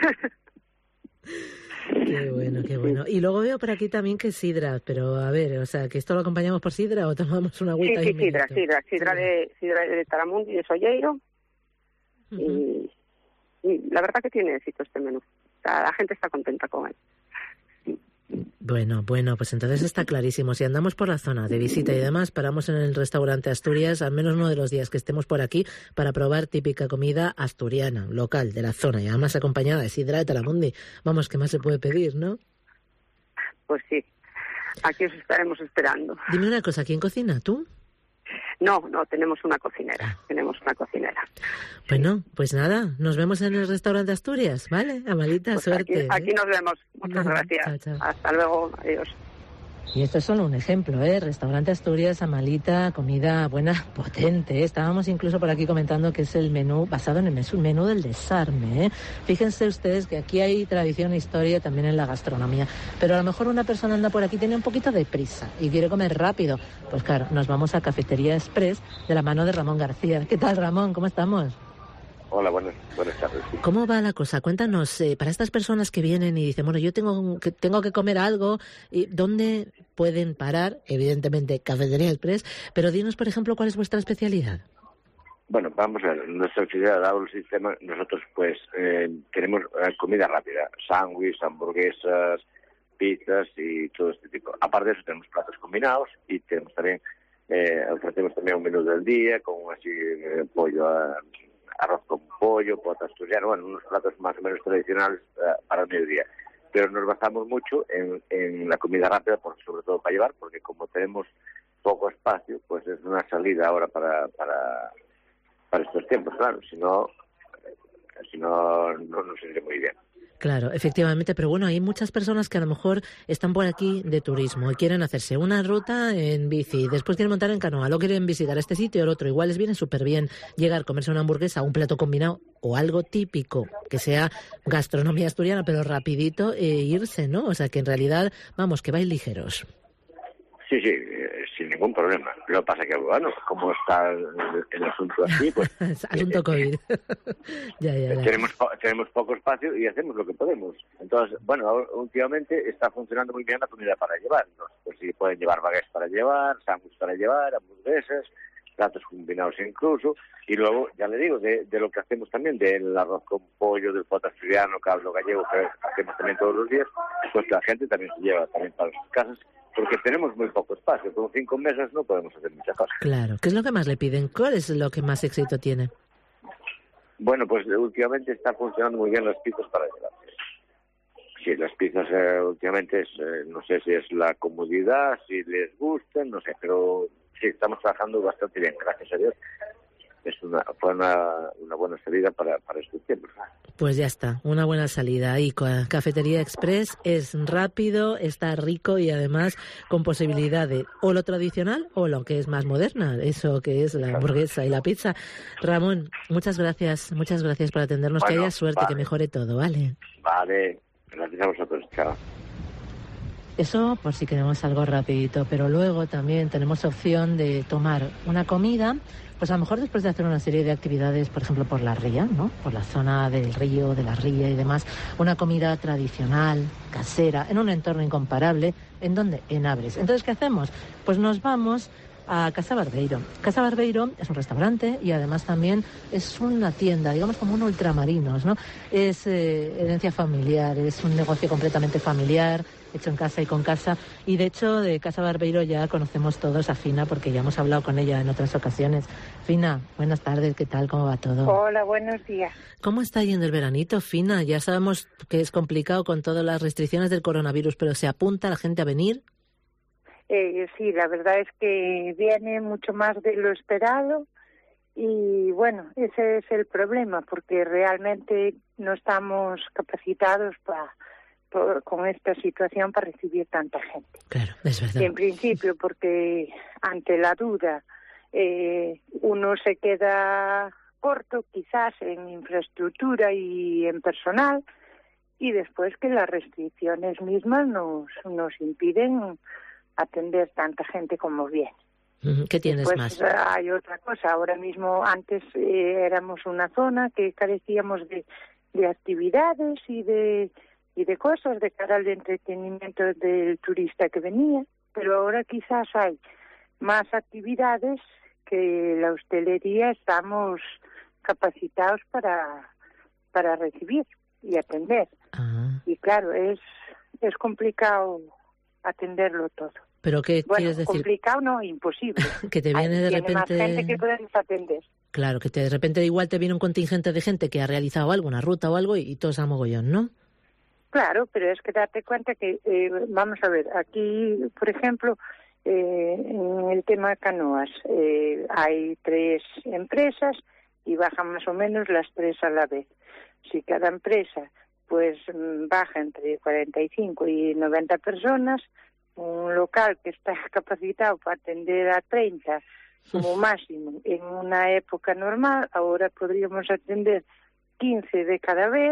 Qué bueno. Y luego veo por aquí también que sidra, pero a ver, o sea, ¿que esto lo acompañamos por sidra o tomamos una agüita? Sí, sidra de Taramundi y de Solleiro. Y la verdad que tiene éxito este menú. La gente está contenta con él. Bueno, pues entonces está clarísimo. Si andamos por la zona de visita y demás, paramos en el restaurante Asturias, al menos uno de los días que estemos por aquí, para probar típica comida asturiana, local, de la zona, y además acompañada de sidra de Talamundi. Vamos, ¿qué más se puede pedir, no? Pues sí, aquí os estaremos esperando. Dime una cosa, ¿quién cocina? ¿Tú? No, tenemos una cocinera, Bueno, pues nada, nos vemos en el restaurante Asturias, ¿vale? Amalita, pues suerte. Aquí nos vemos. Muchas gracias. Chao, chao. Hasta luego. Adiós. Y esto es solo un ejemplo, ¿eh? Restaurante Asturias, Amalita, comida buena, potente. Estábamos incluso por aquí comentando que es el menú basado en el menú del desarme, ¿eh? Fíjense ustedes que aquí hay tradición e historia también en la gastronomía. Pero a lo mejor una persona anda por aquí, tiene un poquito de prisa y quiere comer rápido. Pues claro, nos vamos a Cafetería Express de la mano de Ramón García. ¿Qué tal, Ramón? ¿Cómo estamos? Hola, buenas tardes. Sí. ¿Cómo va la cosa? Cuéntanos, para estas personas que vienen y dicen, bueno, yo tengo que comer algo, ¿dónde pueden parar? Evidentemente, Cafetería Express, pero dinos, por ejemplo, ¿cuál es vuestra especialidad? Bueno, vamos a ver, nuestra especialidad, dado el sistema, nosotros pues tenemos comida rápida, sándwiches, hamburguesas, pizzas y todo este tipo. Aparte de eso, tenemos platos combinados y tenemos también, ofrecemos también un menú del día, con así pollo arroz con pollo, pota asturiana, bueno, unos platos más o menos tradicionales para el mediodía. Pero nos basamos mucho en la comida rápida, sobre todo para llevar, porque como tenemos poco espacio, pues es una salida ahora para estos tiempos, claro. Si no nos iría muy bien. Claro, efectivamente, pero bueno, hay muchas personas que a lo mejor están por aquí de turismo y quieren hacerse una ruta en bici, después quieren montar en canoa, luego quieren visitar este sitio o el otro. Igual les viene súper bien llegar, comerse una hamburguesa, un plato combinado o algo típico, que sea gastronomía asturiana, pero rapidito e irse, ¿no? O sea, que en realidad, vamos, que vais ligeros. Sí, sin ningún problema. Lo que pasa que, bueno, como está el asunto así, pues... asunto COVID. ya. Tenemos poco espacio y hacemos lo que podemos. Entonces, bueno, últimamente está funcionando muy bien la comida para llevar, ¿no? Pues sí, pueden llevar baguettes para llevar, sándwiches para llevar, hamburguesas, platos combinados incluso. Y luego, ya le digo, de lo que hacemos también, del arroz con pollo, del pota asturiano, caldo gallego, que hacemos también todos los días, pues la gente también se lleva también para sus casas, porque tenemos muy poco espacio. Con 5 mesas no podemos hacer muchas cosas. Claro. ¿Qué es lo que más le piden? ¿Cuál es lo que más éxito tiene? Bueno, pues últimamente está funcionando muy bien las pizzas para llevar. Sí, las pizzas últimamente no sé si es la comodidad, si les gustan, no sé, pero sí, estamos trabajando bastante bien, gracias a Dios. Fue una buena salida para estos tiempos. Pues ya está, una buena salida. Y Cafetería Express es rápido, está rico y además con posibilidad de o lo tradicional o lo que es más moderna, eso que es la hamburguesa y la pizza. Ramón, muchas gracias por atendernos, bueno, que haya suerte, vale. Que mejore todo, ¿vale? Vale, gracias a vosotros, chao. Eso por si queremos algo rapidito, pero luego también tenemos opción de tomar una comida, pues a lo mejor después de hacer una serie de actividades, por ejemplo por la ría, ¿no? Por la zona del río, de la ría y demás, una comida tradicional, casera, en un entorno incomparable, ¿en dónde? En Abres. Entonces, ¿qué hacemos? Pues nos vamos a Casa Barbeiro. Casa Barbeiro es un restaurante y además también es una tienda, digamos como un ultramarinos, ¿no? Es herencia familiar, es un negocio completamente familiar, hecho en casa y con casa, y de hecho de Casa Barbeiro ya conocemos todos a Fina porque ya hemos hablado con ella en otras ocasiones. Fina, buenas tardes, ¿qué tal? ¿Cómo va todo? Hola, buenos días. ¿Cómo está yendo el veranito, Fina? Ya sabemos que es complicado con todas las restricciones del coronavirus, pero ¿se apunta la gente a venir? Sí, la verdad es que viene mucho más de lo esperado y bueno, ese es el problema porque realmente no estamos capacitados con esta situación para recibir tanta gente. Claro, es verdad. Y en principio porque ante la duda uno se queda corto quizás en infraestructura y en personal y después que las restricciones mismas nos impiden atender tanta gente como viene. ¿Qué tienes pues, más? Hay otra cosa. Ahora mismo, antes éramos una zona que carecíamos de actividades y de cosas de cara al entretenimiento del turista que venía, pero ahora quizás hay más actividades que la hostelería estamos capacitados para recibir y atender. Y claro, es es complicado atenderlo todo. ¿Pero qué quieres decir? Complicado no, imposible. Que te viene de repente... Tiene más gente que podemos atender. Claro, que de repente igual te viene un contingente de gente que ha realizado algo, una ruta o algo, y todos a mogollón, ¿no? Claro, pero es que date cuenta que, vamos a ver, aquí, por ejemplo, en el tema de canoas, hay 3 empresas y bajan más o menos las 3 a la vez. Si cada empresa pues baja entre 45 y 90 personas, un local que está capacitado para atender a 30 como máximo en una época normal, ahora podríamos atender 15 de cada vez.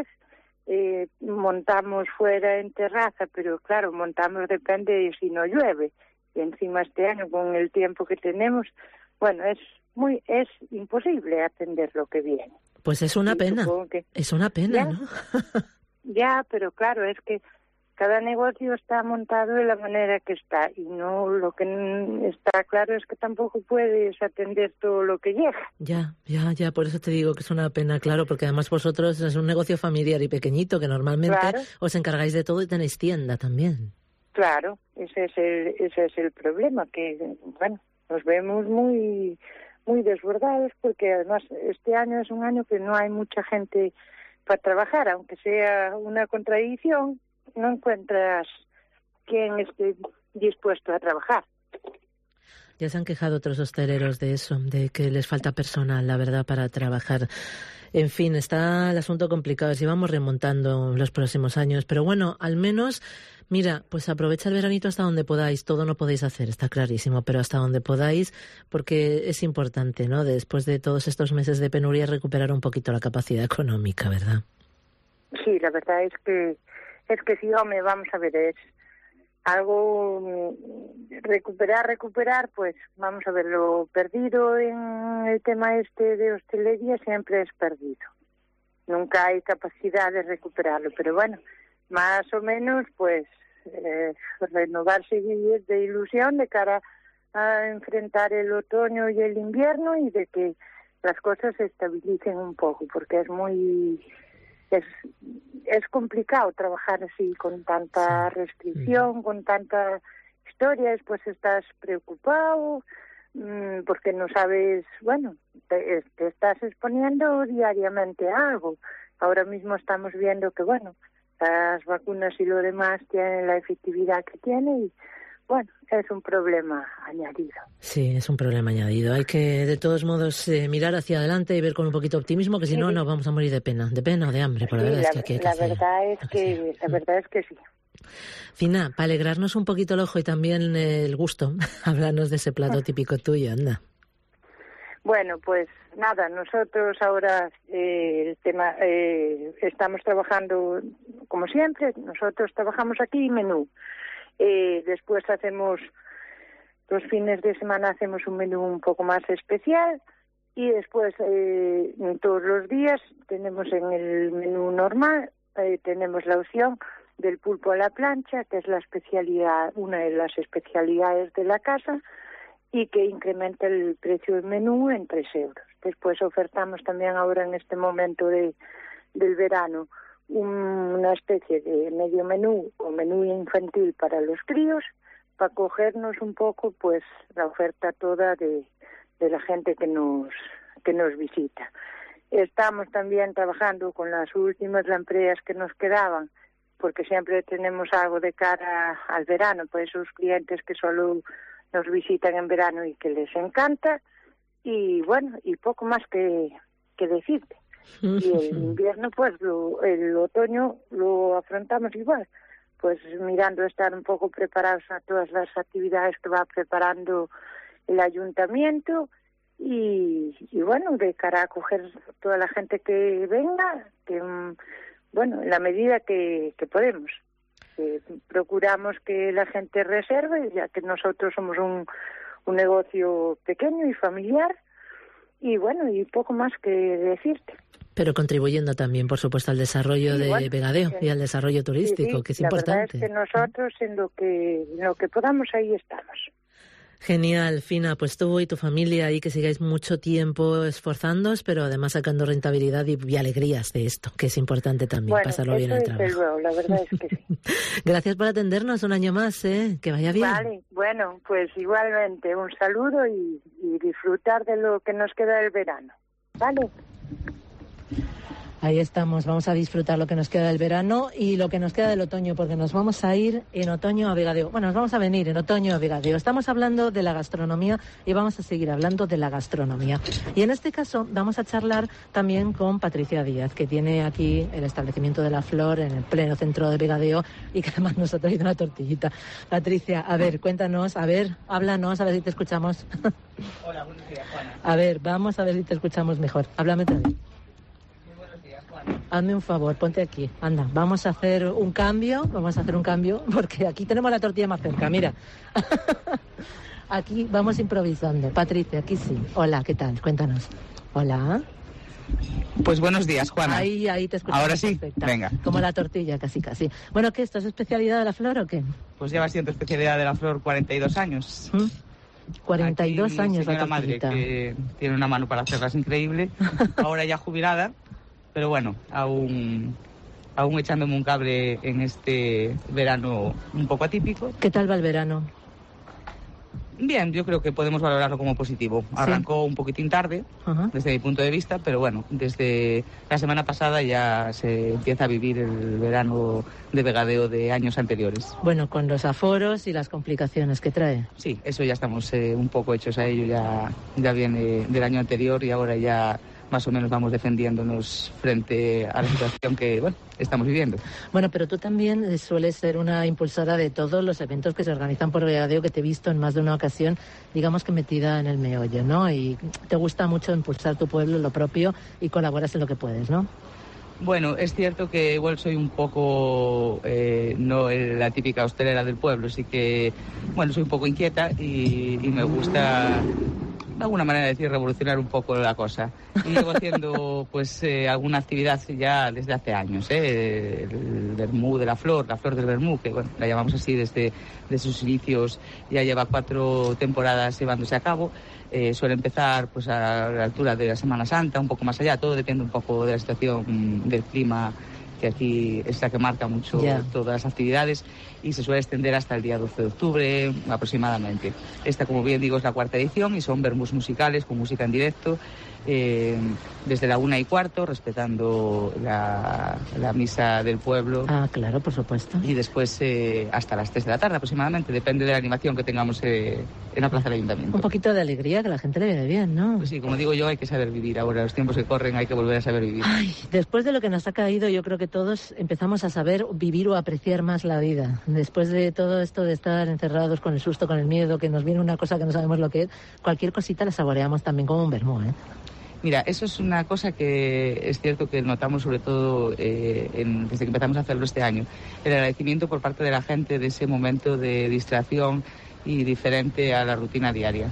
Montamos fuera en terraza, pero claro, montamos depende de si no llueve. Y encima este año con el tiempo que tenemos, bueno, es imposible atender lo que viene. Pues es una pena, es una pena, ¿no? Ya, pero claro, es que cada negocio está montado de la manera que está y no, lo que está claro es que tampoco puedes atender todo lo que llega. Ya, por eso te digo que es una pena, claro, porque además vosotros es un negocio familiar y pequeñito que normalmente os encargáis de todo y tenéis tienda también. Claro, ese es el problema, que bueno, nos vemos muy desbordados porque además este año es un año que no hay mucha gente para trabajar, aunque sea una contradicción. No encuentras quien esté dispuesto a trabajar. Ya se han quejado otros hosteleros de eso, de que les falta personal, la verdad, para trabajar. En fin, está el asunto complicado, si vamos remontando los próximos años. Pero bueno, al menos, mira, pues aprovecha el veranito hasta donde podáis. Todo no podéis hacer, está clarísimo, pero hasta donde podáis, porque es importante, ¿no? Después de todos estos meses de penuria, recuperar un poquito la capacidad económica, ¿verdad? Sí, la verdad es que sí, hombre, vamos a ver, es algo recuperar, pues vamos a ver, lo perdido en el tema de hostelería siempre es perdido. Nunca hay capacidad de recuperarlo, pero bueno, más o menos, pues renovarse de ilusión de cara a enfrentar el otoño y el invierno y de que las cosas se estabilicen un poco, porque es complicado trabajar así con tanta restricción, con tanta historia. Después estás preocupado porque no sabes, bueno, te estás exponiendo diariamente a algo. Ahora mismo estamos viendo que, bueno, las vacunas y lo demás tienen la efectividad que tiene y, bueno, es un problema añadido. Sí, es un problema añadido. Hay que, de todos modos, mirar hacia adelante y ver con un poquito de optimismo, que si no, nos vamos a morir de pena o de hambre. Por la verdad es que hay que hacer. La verdad es que sí. Fina, para alegrarnos un poquito el ojo y también el gusto, háblanos de ese plato típico tuyo, anda. Bueno, pues nada, nosotros ahora estamos trabajando como siempre. Nosotros trabajamos aquí menú. Después hacemos, los fines de semana hacemos un menú un poco más especial y después todos los días tenemos en el menú normal, tenemos la opción del pulpo a la plancha, que es la especialidad, una de las especialidades de la casa y que incrementa el precio del menú en 3 euros. Después ofertamos también ahora en este momento del verano una especie de medio menú o menú infantil para los críos, para cogernos un poco pues la oferta toda de la gente que nos visita. Estamos también trabajando con las últimas lampreas que nos quedaban, porque siempre tenemos algo de cara al verano, pues esos clientes que solo nos visitan en verano y que les encanta, y bueno, y poco más que decirte. Y el invierno, pues el otoño lo afrontamos igual, pues mirando estar un poco preparados a todas las actividades que va preparando el ayuntamiento y bueno, de cara a acoger toda la gente que venga, que bueno, en la medida que podemos. Procuramos que la gente reserve, ya que nosotros somos un negocio pequeño y familiar, y bueno, y poco más que decirte. Pero contribuyendo también, por supuesto, al desarrollo de Vegadeo y al desarrollo turístico, que es importante. La verdad es que nosotros en lo que podamos ahí estamos. Genial, Fina, pues tú y tu familia ahí que sigáis mucho tiempo esforzándoos, pero además sacando rentabilidad y alegrías de esto, que es importante también, pasarlo bien en el trabajo. Luego, la verdad es que sí. Gracias por atendernos un año más, que vaya bien. Vale, bueno, pues igualmente un saludo y disfrutar de lo que nos queda del verano, ¿vale? Ahí estamos, vamos a disfrutar lo que nos queda del verano y lo que nos queda del otoño, porque nos vamos a ir en otoño a Vegadeo. Bueno, nos vamos a venir en otoño a Vegadeo. Estamos hablando de la gastronomía y vamos a seguir hablando de la gastronomía. Y en este caso vamos a charlar también con Patricia Díaz, que tiene aquí el establecimiento de La Flor en el pleno centro de Vegadeo y que además nos ha traído una tortillita. Patricia, a ver, cuéntanos, háblanos, a ver si te escuchamos. Hola, buenos días, Juana. A ver, vamos a ver si te escuchamos mejor. Háblame también. Hazme un favor, ponte aquí. Anda, vamos a hacer un cambio, porque aquí tenemos la tortilla más cerca, mira. Aquí vamos improvisando. Patricia, aquí sí. Hola, ¿qué tal? Cuéntanos. Hola. Pues buenos días, Juana. Ahí te escuchamos. Ahora sí, perfecta. Venga. Como la tortilla, casi. Bueno, ¿qué esto es especialidad de La Flor o qué? Pues lleva siendo especialidad de La Flor 42 años. 42 Aquí, años la madre, que tiene una mano para hacerlas increíble. Ahora ya jubilada, pero bueno, aún echándome un cable en este verano un poco atípico. ¿Qué tal va el verano? Bien, yo creo que podemos valorarlo como positivo. Arrancó un poquitín tarde, desde mi punto de vista, pero bueno, desde la semana pasada ya se empieza a vivir el verano de Vegadeo de años anteriores. Bueno, con los aforos y las complicaciones que trae. Sí, eso ya estamos un poco hechos a ello, ya viene del año anterior y ahora ya más o menos vamos defendiéndonos frente a la situación que, estamos viviendo. Bueno, pero tú también sueles ser una impulsora de todos los eventos que se organizan por Vegadeo, que te he visto en más de una ocasión, digamos que metida en el meollo, ¿no? Y te gusta mucho impulsar tu pueblo, lo propio, y colaboras en lo que puedes, ¿no? Bueno, es cierto que igual soy un poco, no la típica hostelera del pueblo, así que, soy un poco inquieta y me gusta, de alguna manera de decir, revolucionar un poco la cosa. Y llevo haciendo, alguna actividad ya desde hace años, el vermú de la flor del vermú, que, la llamamos así desde sus inicios, ya lleva 4 temporadas llevándose a cabo. Suele empezar a la altura de la Semana Santa, un poco más allá, todo depende un poco de la situación del clima, que aquí es la que marca mucho todas las actividades, y se suele extender hasta el día 12 de octubre aproximadamente. Esta, como bien digo, es la 4ª edición y son vermús musicales con música en directo, desde la 1:15, respetando la misa del pueblo. Ah, claro, por supuesto. Y después hasta las 3 de la tarde aproximadamente, depende de la animación que tengamos en la plaza del ayuntamiento. Un poquito de alegría, que a la gente le viene bien, ¿no? Pues sí, como digo yo, hay que saber vivir ahora. Los tiempos que corren hay que volver a saber vivir. Ay, después de lo que nos ha caído, yo creo que todos empezamos a saber vivir o apreciar más la vida. Después de todo esto de estar encerrados con el susto, con el miedo, que nos viene una cosa que no sabemos lo que es, cualquier cosita la saboreamos también como un vermú, ¿eh? Mira, eso es una cosa que es cierto que notamos sobre todo desde que empezamos a hacerlo este año. El agradecimiento por parte de la gente de ese momento de distracción y diferente a la rutina diaria.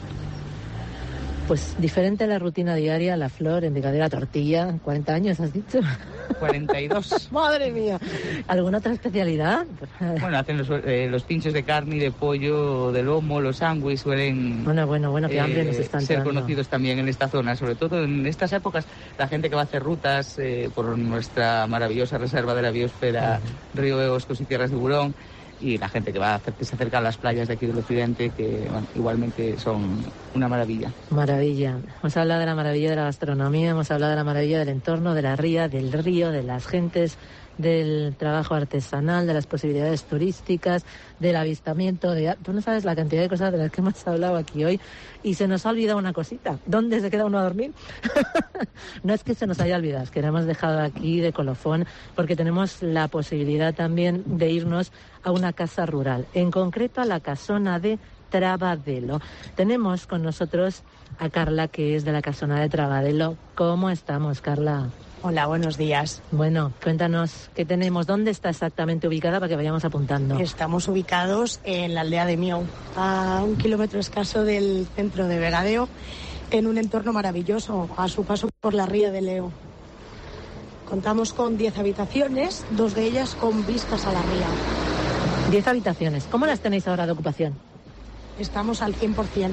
Pues diferente a la rutina diaria, La Flor, en Vegadeo, la tortilla. 40 años, ¿has dicho? 42. ¡Madre mía! ¿Alguna otra especialidad? Bueno, hacen los pinchos de carne y de pollo, de lomo, los sándwiches suelen... Bueno, qué hambre nos están ser dando. Conocidos también en esta zona, sobre todo en estas épocas. La gente que va a hacer rutas por nuestra maravillosa reserva de la biosfera, Río Eoscos y Tierras de Burón, y la gente que se acerca a las playas de aquí del occidente, que igualmente son una maravilla. Maravilla. Hemos hablado de la maravilla de la gastronomía, hemos hablado de la maravilla del entorno, de la ría, del río, de las gentes, del trabajo artesanal, de las posibilidades turísticas, del avistamiento, tú no sabes la cantidad de cosas de las que hemos hablado aquí hoy, y se nos ha olvidado una cosita. ¿Dónde se queda uno a dormir? No es que se nos haya olvidado, es que la hemos dejado aquí de colofón, porque tenemos la posibilidad también de irnos a una casa rural, en concreto a la casona de Trabadelo. Tenemos con nosotros a Carla, que es de la casona de Trabadelo. ¿Cómo estamos, Carla? Hola, buenos días. Bueno, cuéntanos qué tenemos, dónde está exactamente ubicada para que vayamos apuntando. Estamos ubicados en la aldea de Miou, a 1 kilómetro escaso del centro de Vegadeo, en un entorno maravilloso, a su paso por la ría de Leo. Contamos con 10 habitaciones, 2 de ellas con vistas a la ría. 10 habitaciones. ¿Cómo las tenéis ahora de ocupación? estamos al 100%.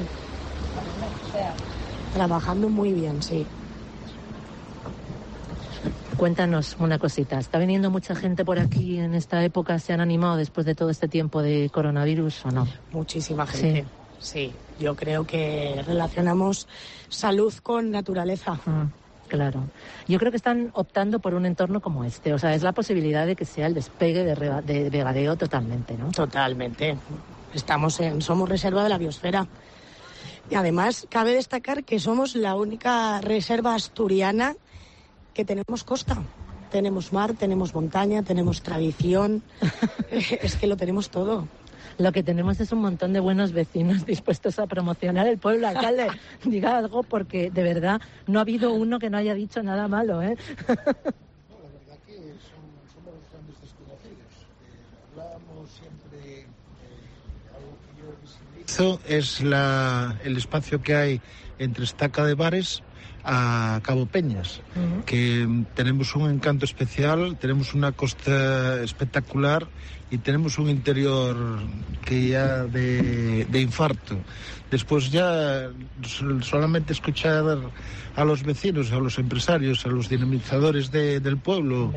Trabajando muy bien, sí. Cuéntanos una cosita. ¿Está viniendo mucha gente por aquí en esta época? ¿Se han animado después de todo este tiempo de coronavirus o no? Muchísima gente. Sí. Yo creo que relacionamos salud con naturaleza. Claro. Yo creo que están optando por un entorno como este. O sea, es la posibilidad de que sea el despegue de Vegadeo totalmente, ¿no? Totalmente. Somos reserva de la biosfera. Y además, cabe destacar que somos la única reserva asturiana que tenemos costa. Tenemos mar, tenemos montaña, tenemos tradición. Es que lo tenemos todo. Lo que tenemos es un montón de buenos vecinos dispuestos a promocionar el pueblo. Alcalde, diga algo, porque de verdad no ha habido uno que no haya dicho nada malo, ¿eh? No, la verdad que somos los grandes desconocidos. Hablábamos siempre, algo que yo visibilizo es el espacio que hay entre Estaca de Bares a Cabo Peñas, que tenemos un encanto especial, tenemos una costa espectacular y tenemos un interior que ya de infarto. Después ya solamente escuchar a los vecinos, a los empresarios, a los dinamizadores del pueblo,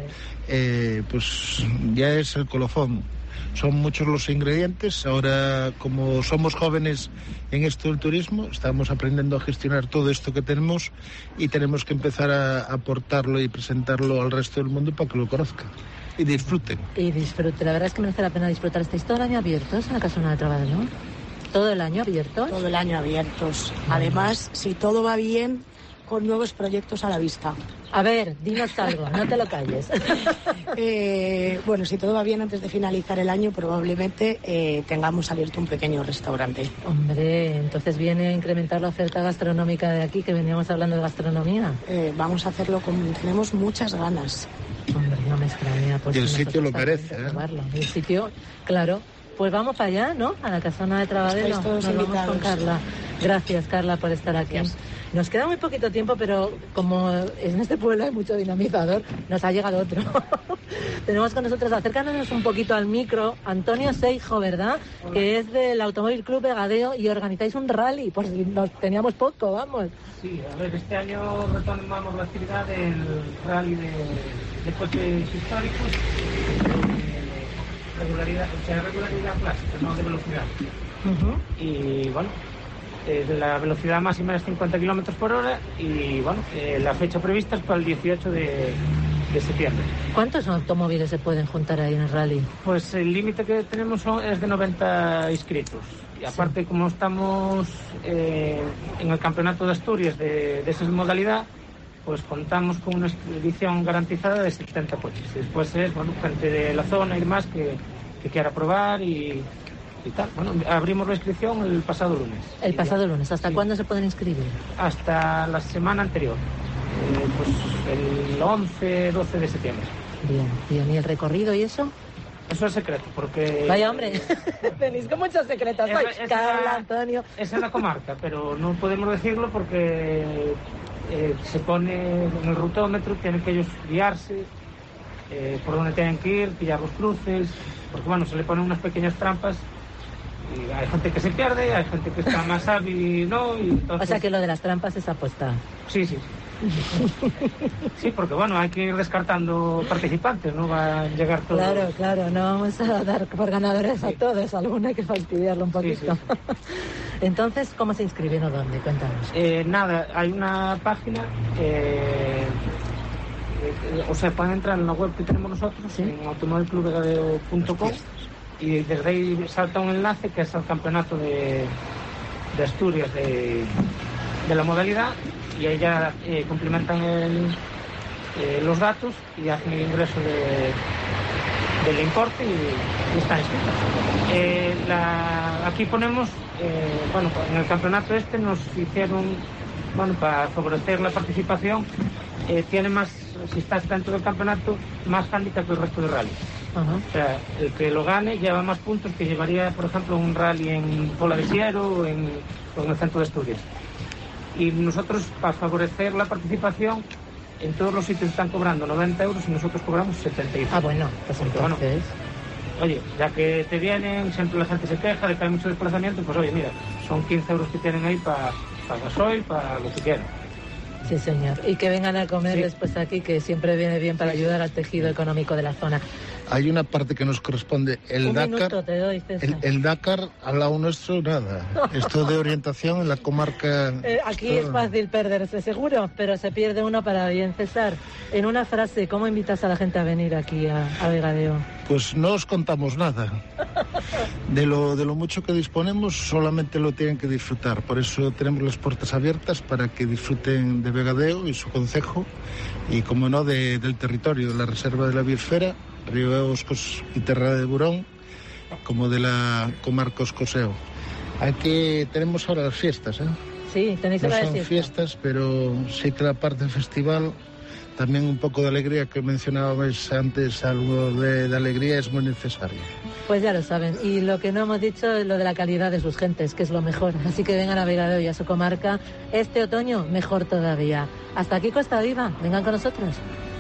pues ya es el colofón. Son muchos los ingredientes. Ahora, como somos jóvenes en esto del turismo, estamos aprendiendo a gestionar todo esto que tenemos y tenemos que empezar a aportarlo y presentarlo al resto del mundo para que lo conozcan y disfruten. La verdad es que merece la pena disfrutar. ¿Estáis todo el año abiertos en la Casona de Trabadero, no? ¿Todo el año abiertos? Todo el año abiertos. Además, si todo va bien, con nuevos proyectos a la vista. A ver, dinos algo, no te lo calles. Bueno, si todo va bien, antes de finalizar el año, probablemente tengamos abierto un pequeño restaurante. Hombre, entonces viene a incrementar la oferta gastronómica de aquí, que veníamos hablando de gastronomía. Vamos a hacerlo tenemos muchas ganas. Hombre, no me extraña. Pues y el sitio lo merece, ¿eh? El sitio, claro. Pues vamos para allá, ¿no? A la Casona de Trabadero. Estáis todos Nos invitados. Vamos con Carla. Gracias, Carla, por estar aquí. Gracias. Nos queda muy poquito tiempo, pero como en este pueblo hay mucho dinamizador, nos ha llegado otro. Tenemos con nosotros, acércanos un poquito al micro, Antonio Seijo, ¿verdad? Hola. Que es del Automóvil Club Vegadeo y organizáis un rally, por si nos teníamos poco, vamos. Sí, a ver, este año retomamos la actividad del rally de coches históricos, regularidad clásica, no de velocidad. Y bueno, la velocidad máxima es 50 km por hora y bueno, la fecha prevista es para el 18 de septiembre. ¿Cuántos automóviles se pueden juntar ahí en el rally? Pues el límite que tenemos es de 90 inscritos. Y aparte, sí, como estamos en el Campeonato de Asturias de esa modalidad, pues contamos con una edición garantizada de 70 coches. Después es, bueno, gente de la zona y demás que quiera probar y tal. Bueno, abrimos la inscripción el pasado lunes. El pasado lunes. ¿Hasta cuándo se pueden inscribir? Hasta la semana anterior. Pues el 11-12 de septiembre. Bien. ¿Y el recorrido y eso? Eso es secreto, porque... Vaya, hombre, tenéis con muchos secretos. Carla, Antonio... Esa es la comarca, pero no podemos decirlo porque se pone en el rutómetro, tienen que ellos guiarse por donde tienen que ir, pillar los cruces, porque bueno, se le ponen unas pequeñas trampas y hay gente que se pierde, hay gente que está más hábil y no, y entonces... O sea que lo de las trampas es apuesta. Sí. Sí, porque bueno, hay que ir descartando participantes, no va a llegar todo. Claro, no vamos a dar por ganadores a todos, alguno hay que fastidiarlo un poquito. Sí. Entonces, ¿cómo se inscriben o dónde? Cuéntanos. Nada, hay una página, o sea, pueden entrar en la web que tenemos nosotros, ¿sí?, en automovilclubvegadeo.com, y desde ahí salta un enlace que es al campeonato de Asturias de la modalidad, y ahí ya complementan los datos y hacen el ingreso del importe y están inscritos. Aquí ponemos, bueno, en el campeonato nos hicieron, bueno, para favorecer la participación, tiene más, si estás dentro del campeonato, más hándicap que el resto de rally. O sea, el que lo gane lleva más puntos que llevaría, por ejemplo, un rally en Pola de Siero o en el centro de Asturias. Y nosotros, para favorecer la participación, en todos los sitios están cobrando 90 euros y nosotros cobramos 75. Bueno, pues entonces... Bueno, oye, ya que te vienen, siempre la gente se queja de que hay mucho desplazamiento, pues oye, mira, son 15 euros que tienen ahí para gasoil, para lo que quieran. Sí, señor. Y que vengan a comer después aquí, que siempre viene bien para ayudar al tejido económico de la zona. Hay una parte que nos corresponde, el Dakar. Minuto te doy, César. El Dakar, al lado nuestro, nada. Esto de orientación en la comarca... Aquí es fácil perderse, seguro, pero se pierde uno para bien. César, en una frase, ¿cómo invitas a la gente a venir aquí a Vegadeo? Pues no os contamos nada. De lo mucho que disponemos, solamente lo tienen que disfrutar. Por eso tenemos las puertas abiertas para que disfruten de Vegadeo y su concejo, y como no, del territorio, de la Reserva de la Biosfera, Río Euscos y Terra de Burón, como de la comarca Oscoseo. Aquí tenemos ahora las fiestas, ¿eh? Sí, tenéis no ahora son fiestas, pero sí que la parte festival, también un poco de alegría que mencionabais antes, algo de alegría es muy necesario. Pues ya lo saben, y lo que no hemos dicho es lo de la calidad de sus gentes, que es lo mejor. Así que vengan a Vegadeo y a su comarca este otoño, mejor todavía. Hasta aquí Costa Viva, vengan con nosotros.